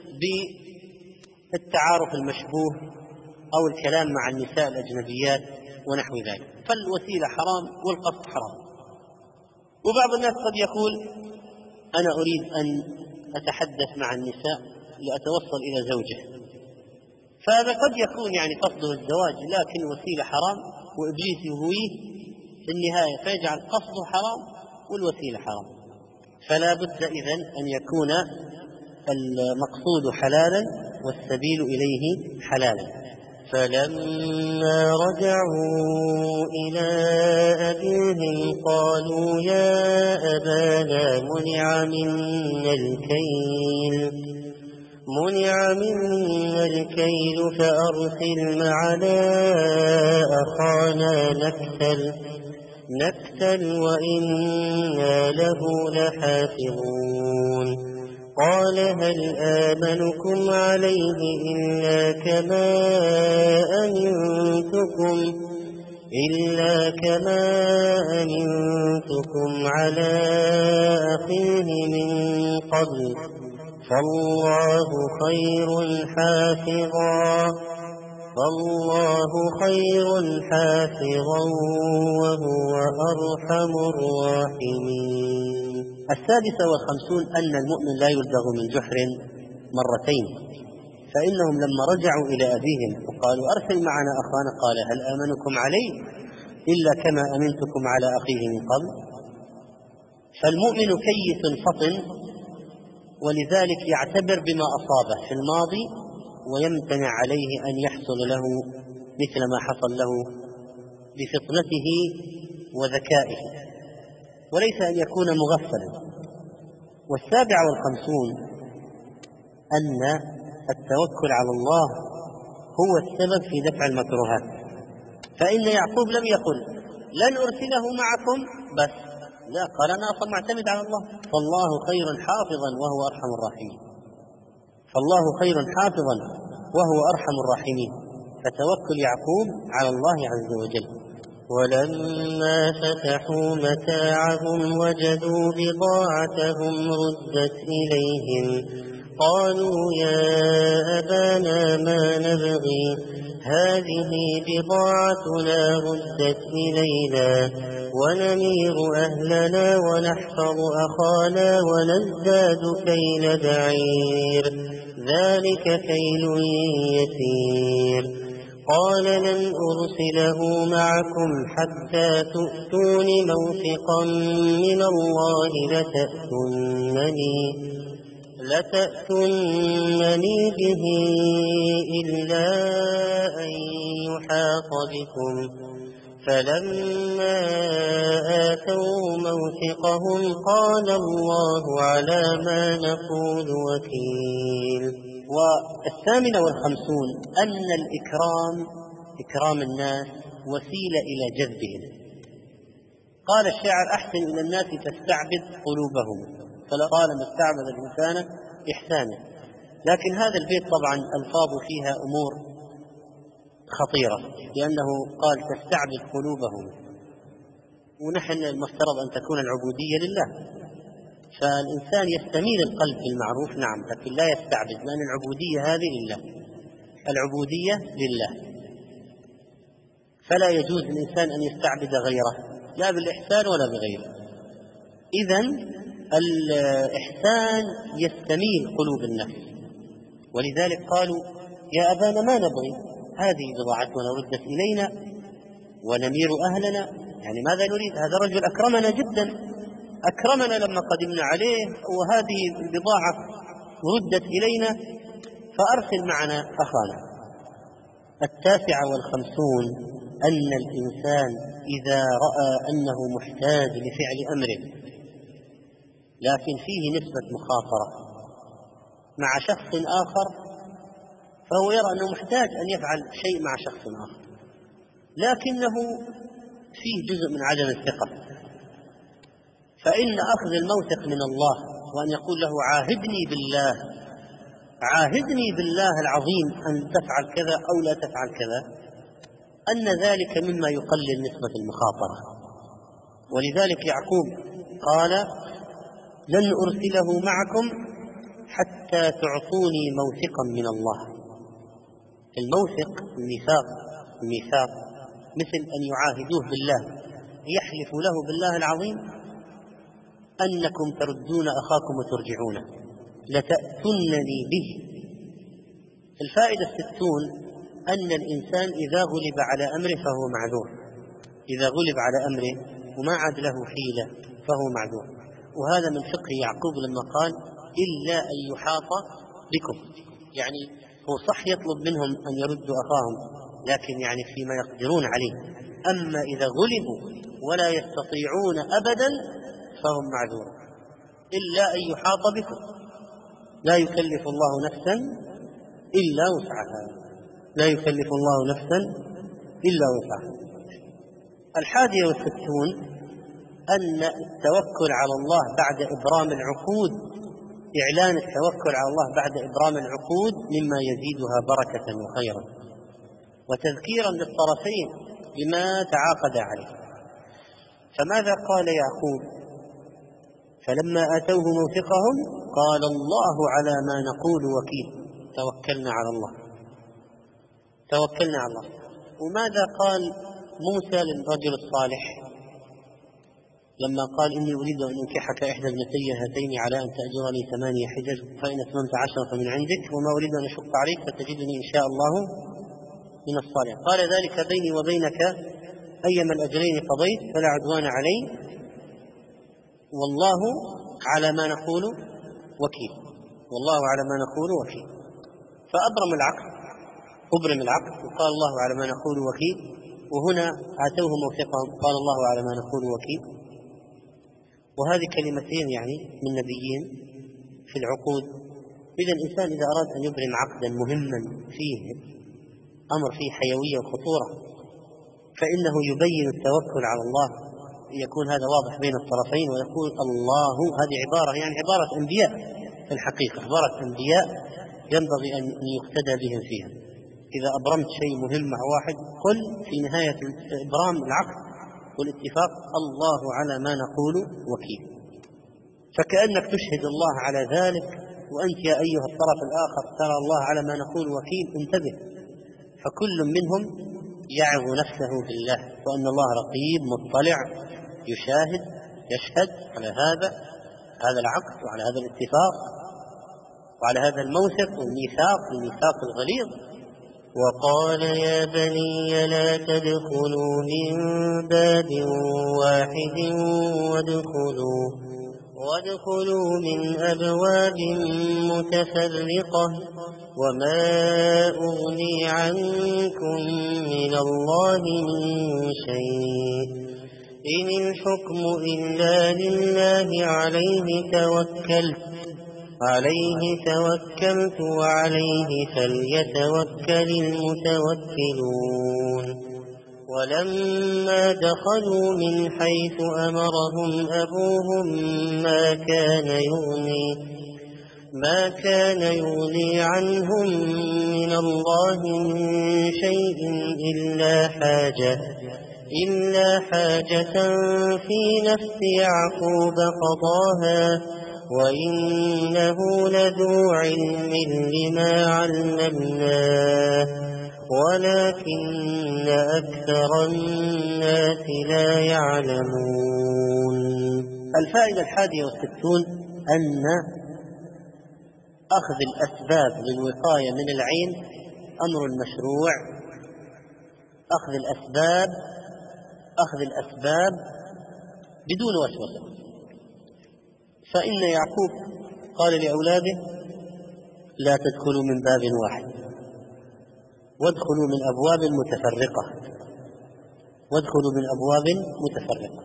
بالتعارف المشبوه أو الكلام مع النساء الأجنبيات ونحو ذلك، فالوسيلة حرام والقصد حرام. وبعض الناس قد يقول: أنا أريد أن أتحدث مع النساء لأتوصل إلى زوجة، فهذا قد يكون يعني قصده الزواج لكن وسيلة حرام، وإبليس يهويه في النهاية فيجعل قصده حرام والوسيلة حرام. فلا بد إذن أن يكون المقصود حلالا والسبيل إليه حلالا. فلما رجعوا إلى أبيهم قالوا: يا أبانا منع منا الكيل منع منا الكيل فأرسل معنا أخانا نكتل نكتل وإنا له لحافظون. قال: هل آمنكم عليه إلا كما أمنتكم إلا كما أمنتكم على أخيه من قبل، فالله خير حافظا فالله خير حافظا وهو أرحم الراحمين. السادسة والخمسون: أن المؤمن لا يلدغ من جحر مرتين، فإنهم لما رجعوا إلى أبيهم وقالوا: أرسل معنا أخانا، قال: هل آمنكم عليه إلا كما أمنتكم على أخيه من قبل. فالمؤمن كيس فطن، ولذلك يعتبر بما أصابه في الماضي ويمتنع عليه أن يحصل له مثل ما حصل له بفطنته وذكائه، وليس أن يكون مغفلا. والسابع والخمسون: أن التوكل على الله هو السبب في دفع المكروهات، فإن يعقوب لم يقل لن أرسله معكم بس، لا، قال: أنا أصلا معتمد على الله، فالله خير حافظا وهو أرحم الراحمين فالله خير حافظا وهو أرحم الراحمين فتوكل يعقوب على الله عز وجل. ولما فتحوا متاعهم وجدوا بضاعتهم ردت إليهم قالوا يا أبانا ما نبغي هذه بضاعتنا ردت إلينا ونمير أهلنا ونحفظ أخانا ونزداد كيل بعير ذلك كيل يسير. قال لن أرسله معكم حتى تؤتون موثقا من الله لتأتونني لتأتونني به إلا أن يحاط بكم. فلما آتوا موثقهم قال الله على ما نقول وكيل. والثامنة والخمسون أن الإكرام إكرام الناس وسيلة إلى جذبهم. قال الشاعر أحسن إلى الناس تستعبد قلوبهم فلطالما استعبد الإنسان إحسانه. لكن هذا البيت طبعا ألفاظ فيها أمور خطيرة لأنه قال تستعبد قلوبهم، ونحن المفترض أن تكون العبودية لله، فالإنسان يستميل القلب بالمعروف نعم، لكن لا يستعبد، لأن العبودية هذه لله، العبودية لله، فلا يجوز للإنسان أن يستعبد غيره لا بالإحسان ولا بغيره. إذن الإحسان يستميل قلوب النفس، ولذلك قالوا يا أبانا ما نبغي هذه بضاعتنا ردت إلينا ونمير أهلنا، يعني ماذا نريد؟ هذا الرجل أكرمنا جدا، أكرمنا لما قدمنا عليه، وهذه البضاعة ردت إلينا فأرسل معنا أخانا. التاسعة والخمسون أن الإنسان إذا رأى أنه محتاج لفعل أمره لكن فيه نسبة مخاطرة مع شخص آخر، فهو يرى أنه محتاج أن يفعل شيء مع شخص آخر، لكنه فيه جزء من عدم الثقة، فإن أخذ الموثق من الله وأن يقول له عاهدني بالله عاهدني بالله العظيم أن تفعل كذا أو لا تفعل كذا، أن ذلك مما يقلل نسبة المخاطرة. ولذلك يعقوب قال لن أرسله معكم حتى تعطوني موثقا من الله. الموثق الميثاق الميثاق مثل أن يعاهدوه بالله، يحلف له بالله العظيم أنكم تردون أخاكم وترجعونه لتأتونني به. الفائدة الستون أن الإنسان إذا غلب على أمره فهو معذور، إذا غلب على أمره وما عاد له حيلة فهو معذور. وهذا من فقه يعقوب لما قال إلا أن يحاط بكم، يعني هو صح يطلب منهم أن يردوا أخاهم لكن يعني فيما يقدرون عليه، أما إذا غلبوا ولا يستطيعون أبدا فهم معذور. إلا أن يحاط بكم، لا يكلف الله نفسا إلا وسعها، لا يكلف الله نفسا إلا وسعها. الحادية والستون أن التوكل على الله بعد إبرام العقود، إعلان التوكل على الله بعد إبرام العقود مما يزيدها بركة وخيرا وتذكيرا للطرفين بما تعاقد عليه. فماذا قال يعقوب؟ فلما آتوه موثقهم قال الله على ما نقول وكيل. توكلنا على الله، توكلنا على الله. وماذا قال موسى للرجل الصالح لما قال إني أريد أن أنكحك إحدى ابنتي هاتين على أن تأجرني ثمانية حجج فإن أتممت عشرة فمن عندك وما أريد أن أشق عليك فتجدني إن شاء الله من الصالحين. قال ذلك بيني وبينك أيما الأجرين قضيت فلا عدوان علي والله على ما نقول وكيل، والله على ما نقول وكيل. فأبرم العقد، أبرم العقد وقال الله على ما نقول وكيل، وهنا آتوه موثقهم قال الله على ما نقول وكيل. وهذه كلمتين يعني من نبيين في العقود. إذا الإنسان إذا أراد أن يبرم عقدا مهما فيه أمر فيه حيوية وخطورة فإنه يبين التوكل على الله، يكون هذا واضح بين الطرفين، ويقول الله، هذه عبارة يعني عبارة أنبياء في الحقيقة، عبارة أنبياء ينبغي أن يقتدى بهم فيها. إذا أبرمت شيء مهم مع واحد قل في نهاية إبرام العقد والاتفاق الله على ما نقول وكيل، فكأنك تشهد الله على ذلك، وأنت يا أيها الطرف الآخر ترى الله على ما نقول وكيل، انتبه. فكل منهم يعظ نفسه بالله، وأن الله رقيب مطلع يشاهد يشهد على هذا هذا العقد وعلى هذا الاتفاق وعلى هذا الموثق والميثاق الميثاق الغليظ. وقال يا بني لا تدخلوا من باب واحد وادخلوا وادخلوا من أبواب متفرقة وما أغني عنكم من الله من شيء إن الحكم إلا لله عليه توكلت عليه توكلت وعليه فليتوكل المتوكلون. ولما دخلوا من حيث أمرهم أبوهم ما كان يغني ما كان يغني عنهم من الله من شيء إلا حاجة إلا حاجة في نفس يعقوب قضاها وإنه لذو علم لما علمناه ولكن أكثر الناس لا يعلمون. الفائدة الحادية والستون أن أخذ الأسباب للوقاية من العين أمر مشروع. أخذ الأسباب أخذ الأسباب بدون وسوسة. فإن يعقوب قال لأولاده لا تدخلوا من باب واحد وادخلوا من أبواب متفرقة وادخلوا من أبواب متفرقة.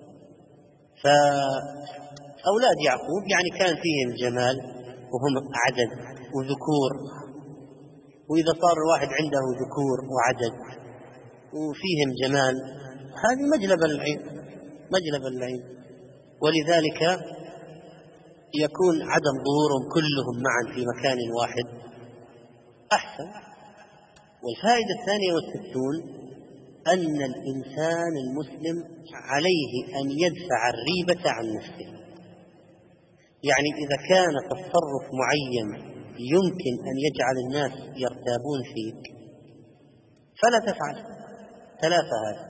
فأولاد يعقوب يعني كان فيهم جمال وهم عدد وذكور، وإذا صار الواحد عنده ذكور وعدد وفيهم جمال هذه مجلب العين مجلب العين ولذلك يكون عدم ظهورهم كلهم معا في مكان واحد أحسن. والفائدة الثانية والستون أن الإنسان المسلم عليه أن يدفع الريبة عن نفسه. يعني إذا كان تصرف معين يمكن أن يجعل الناس يرتابون فيك فلا تفعل. ثلاثة هذا.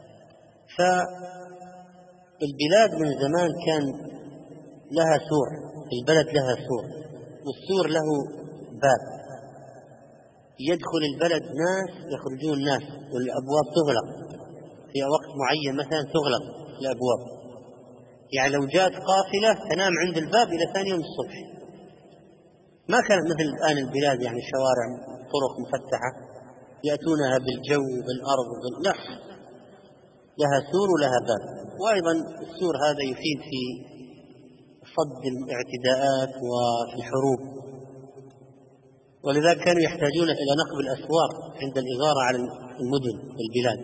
فالبلاد من زمان كان لها سور، البلد لها سور، والسور له باب يدخل البلد ناس يخرجون ناس، والأبواب تغلق في وقت معين مثلا تغلق الأبواب. يعني لو جاءت قافلة تنام عند الباب إلى ثاني يوم الصبح. ما كانت مثل الآن البلاد يعني شوارع طرق مفتحة يأتونها بالجو بالأرض بال... لا، لها سور ولها باب. وأيضا السور هذا يفيد في صد الاعتداءات وفي الحروب، ولذلك كانوا يحتاجون إلى نقب الأسوار عند الإغارة على المدن والبلاد.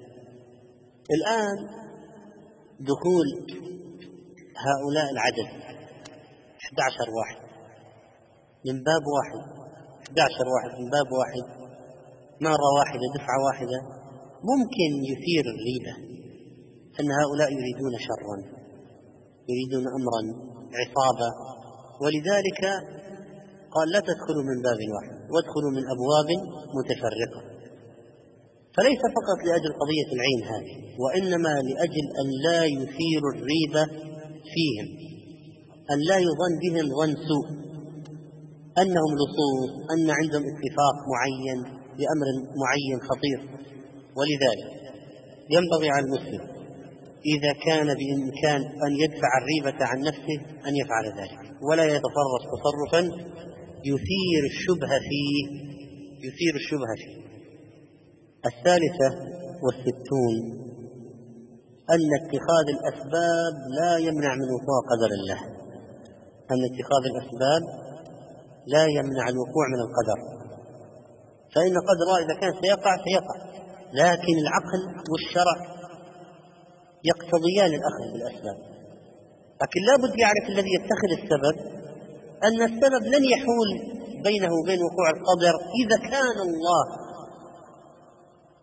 الآن دخول هؤلاء العدد أحد عشر واحد من باب واحد أحد عشر واحد من باب واحد مرة واحدة دفعة واحدة ممكن يثير الريبة أن هؤلاء يريدون شرا يريدون أمرا عصابة. ولذلك قال لا تدخلوا من باب واحد وادخلوا من أبواب متفرقة. فليس فقط لأجل قضية العين هذه، وإنما لأجل أن لا يثير الريبة فيهم، أن لا يظن بهم ظن سوء أنهم لصوص، أن عندهم اتفاق معين بأمر معين خطير. ولذلك ينبغي على المسلم إذا كان بإمكان أن يدفع الريبة عن نفسه أن يفعل ذلك، ولا يتصرف تصرفا يثير الشبهة فيه يثير الشبهة فيه. الثالثة والستون أن اتخاذ الأسباب لا يمنع من وقوع قدر الله. أن اتخاذ الأسباب لا يمنع الوقوع من القدر، فإن قدر الله إذا كان سيقع سيقع، لكن العقل والشرع يقتضيان الأخذ بالأسباب. لكن لا بد يعرف الذي يتخذ السبب أن السبب لن يحول بينه وبين وقوع القدر إذا كان الله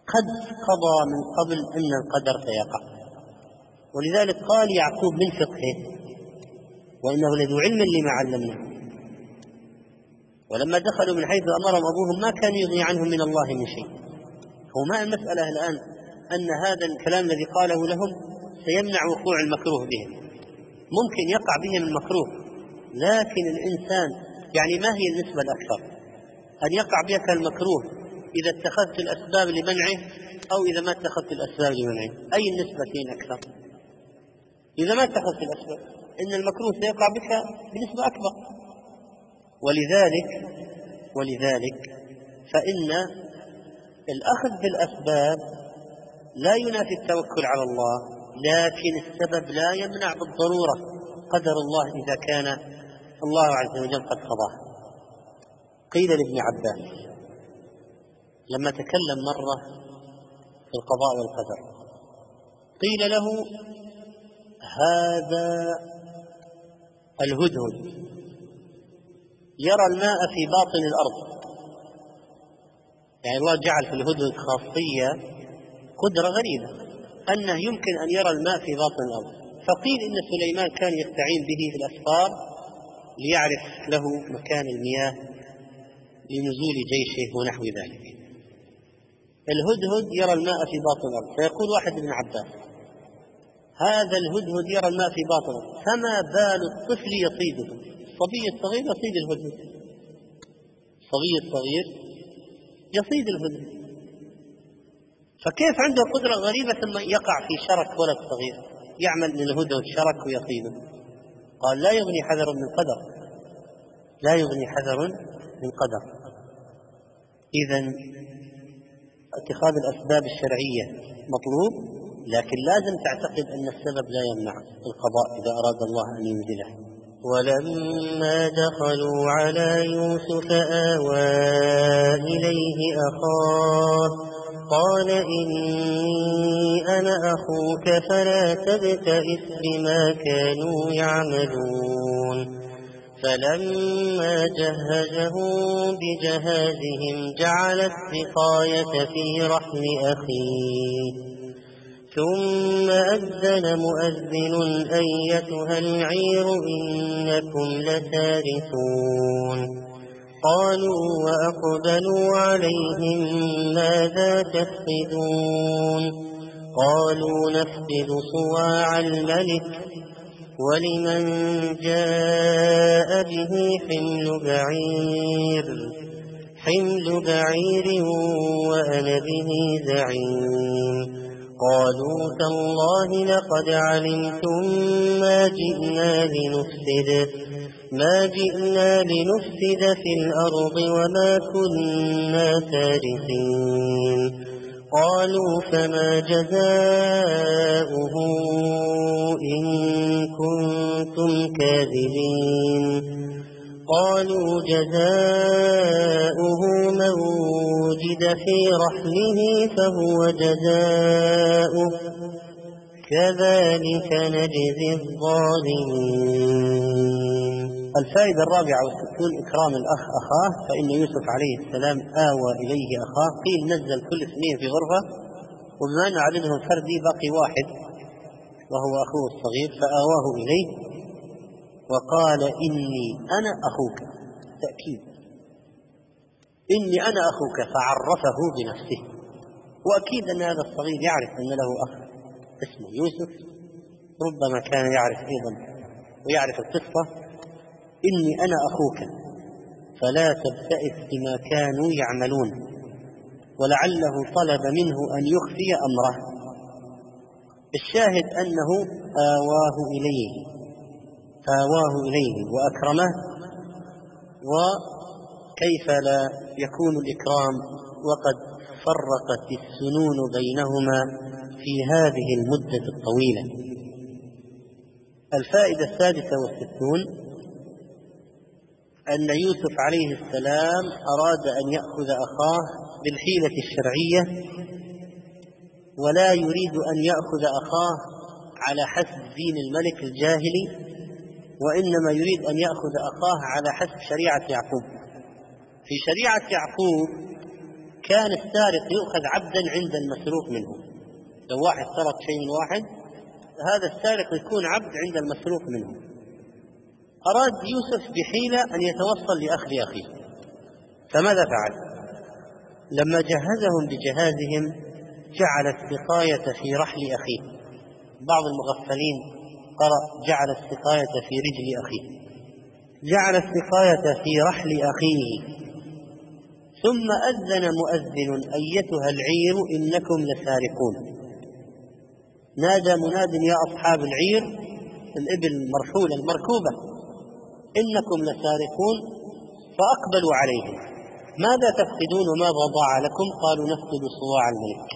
قد قضى من قبل أن القدر سيقع. ولذلك قال يعقوب من فقهه: وإنه لذو علم لما علمناه. ولما دخلوا من حيث أمرهم أبوهم ما كان يغني عنهم من الله من شيء. هو ما المسألة الآن أن هذا الكلام الذي قاله لهم سيمنع وقوع المكروه بهم، ممكن يقع بهم المكروه، لكن الإنسان يعني ما هي النسبة الأكثر؟ أن يقع بك المكروه إذا اتخذت الأسباب لمنعه أو إذا ما اتخذت الأسباب لمنعه؟ أي النسبتين أكثر؟ إذا ما اتخذت الأسباب إن المكروه سيقع بك بنسبة أكبر. ولذلك ولذلك فإن الأخذ بالأسباب لا ينافي التوكل على الله، لكن السبب لا يمنع بالضرورة قدر الله إذا كان الله عز وجل قد قضاه. قيل لابن عباس لما تكلم مرة في القضاء والقدر، قيل له: هذا الهدهد يرى الماء في باطن الأرض. يعني الله جعل في الهدهد خاصية، قدرة غريبة، أنه يمكن أن يرى الماء في باطن الأرض. فقيل إن سليمان كان يستعين به في الأسفار ليعرف له مكان المياه لنزول جيشه ونحو ذلك. الهدهد يرى الماء في باطن الأرض. فيقول واحد ابن عباس: هذا الهدهد يرى الماء في باطن الأرض، فما بال الطفل يصيده؟ الصبي الصغير يصيد الهدهد، الصبي الصغير يصيد الهدهد، فكيف عنده قدرة غريبة ثم يقع في شرك ولد صغير يعمل من الهدهد شرك ويصيده؟ قال: لا يغني حذر من قدر، لا يغني حذر من قدر. إذن اتخاذ الأسباب الشرعية مطلوب، لكن لازم تعتقد أن السبب لا يمنع القضاء إذا أراد الله أن ينزله. ولما دخلوا على يوسف آوى إليه أخاه قال: إني أنا أخوك فلا تبتئس بما كانوا يعملون. فلما جهزهم بجهازهم جعل السقاية في رحل أخيه. ثم أذن مؤذن: أيتها العير إنكم لسارقون. قالوا وأقبلوا عليهم: ماذا تفقدون؟ قالوا نفقد صواع الملك ولمن جاء به حمل بعير حمل بعير وأنا به زعيم. قالوا تالله لقد علمتم ما جئنا لنفسد ما جئنا لنفسد في الأرض وما كنا سارقين. قالوا فما جزاؤه إن كنتم كاذبين؟ قالوا جزاؤه من وجد في رحله فهو جزاؤه كذلك نجزي الظالمين. الفائدة الرابعة والستون: إكرام الأخ أخاه. فإن يوسف عليه السلام آوى إليه أخاه، قيل نزل كل اثنين في غرفة، وبما أن عددهم فردي بقي واحد وهو أخوه الصغير، فآواه إليه وقال: إني أنا أخوك، تأكيد إني أنا أخوك، فعرفه بنفسه. وأكيد أن هذا الصغير يعرف أن له أخ اسمه يوسف، ربما كان يعرف أيضا ويعرف القصة. إني أنا أخوك فلا تبتئس بما كانوا يعملون. ولعله طلب منه أن يخفي أمره. الشاهد أنه آواه إليه آواه إليه وأكرمه. وكيف لا يكون الإكرام وقد فرقت السنون بينهما في هذه المدة الطويلة. الفائدة السادسة والستون: أن يوسف عليه السلام أراد أن يأخذ أخاه بالحيلة الشرعية، ولا يريد أن يأخذ أخاه على حسب دين الملك الجاهلي، وإنما يريد أن يأخذ أخاه على حسب شريعة يعقوب. في شريعة يعقوب كان السارق يؤخذ عبدا عند المسروق منه. لو واحد سرق شيء من واحد، هذا السارق يكون عبد عند المسروق منه. أراد يوسف بحيلة أن يتوصل لأخذ أخيه، فماذا فعل؟ لما جهزهم بجهازهم جعل السقاية في رحل أخيه. بعض المغفلين قرأ جعل السقاية في رجل أخيه، جعل السقاية في رحل أخيه. ثم أذن مؤذن أيتها العير إنكم لسارقون. نادى مناد يا أصحاب العير، الإبل المرحولة المركوبة، إنكم لسارقون. فأقبلوا عليهم، ماذا تفقدون وماذا ضاع لكم؟ قالوا نفقد صواع الملك.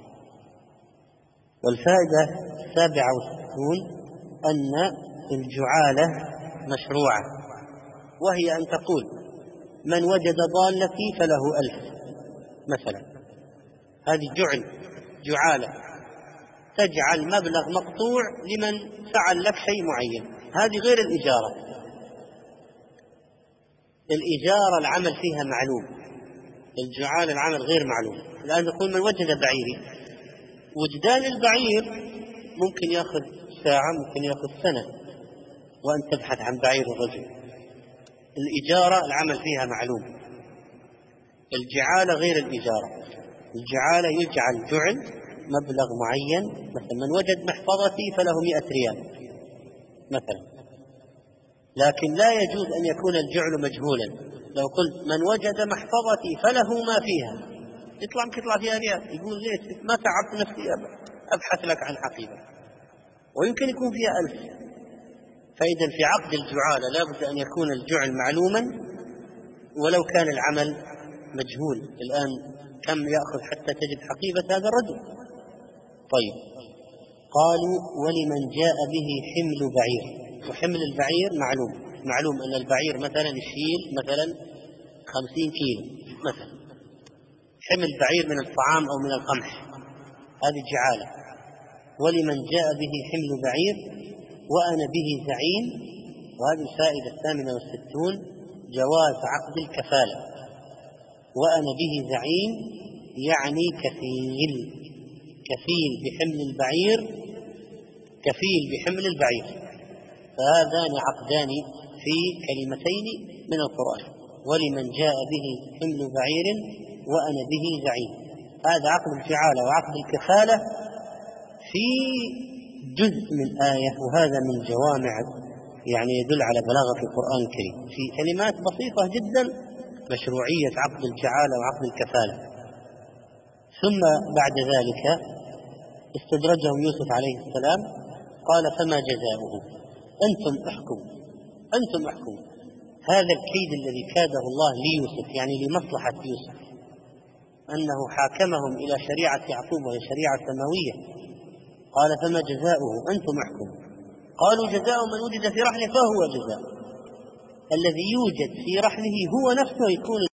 والفائدة السابعة والستون أن الجعالة مشروعة، وهي أن تقول من وجد ضالتي فله ألف مثلا. هذه جعل جعالة، تجعل مبلغ مقطوع لمن فعل لك شيء معين. هذه غير الإجارة. الإجارة العمل فيها معلوم، الجعالة العمل غير معلوم. الآن تقول من وجد بعيري، وجدان البعير ممكن يأخذ ساعة، ممكن يأخذ سنة، وأن تبحث عن بعير الرجل. الإجارة العمل فيها معلوم، الجعالة غير الإجارة. الجعالة يجعل جعل مبلغ معين، مثلا من وجد محفظتي فله مئة ريال مثلا، لكن لا يجوز أن يكون الجعل مجهولا. لو قلت من وجد محفظتي فله ما فيها، يطلع يطلع فيها ريال، يقول ليش ما تعبت نفسي أبحث لك عن حقيبة، ويمكن يكون فيها ألف. فإذا في عقد الجعالة لا بد أن يكون الجعل معلوما ولو كان العمل مجهول. الآن كم يأخذ حتى تجد حقيبة هذا الرجل؟ طيب، قالوا ولمن جاء به حمل بعير. وحمل البعير معلوم، معلوم أن البعير مثلا يشيل مثلا خمسين كيلو مثلا. حمل بعير من الطعام أو من القمح، هذه جعالة. ولمن جاء به حمل بعير وأنا به زعيم. وهذه الفائدة الثامنة والستون جواز عقد الكفالة. وأنا به زعيم يعني كفيل، كفيل بحمل البعير، كفيل بحمل البعير. فهذان عقدان في كلمتين من القرآن. ولمن جاء به حمل بعير وأنا به زعيم، هذا عقد الجعالة وعقد الكفالة في جزء من آية، وهذا من جوامع يعني يدل على بلاغة القرآن الكريم في كلمات بسيطة جدا مشروعية عقد الجعالة وعقد الكفالة. ثم بعد ذلك استدرجهم يوسف عليه السلام، قال فما جزاؤه؟ أنتم احكموا، أنتم احكموا. هذا الكيد الذي كاده الله ليوسف يعني لمصلحة يوسف، أنه حاكمهم إلى شريعة يعقوب وهي شريعة سماوية. قال فما جزاؤه؟ أنتم احكموا. قالوا جزاء من وجد في رحله فهو جزاء. الذي يوجد في رحله هو نفسه يكون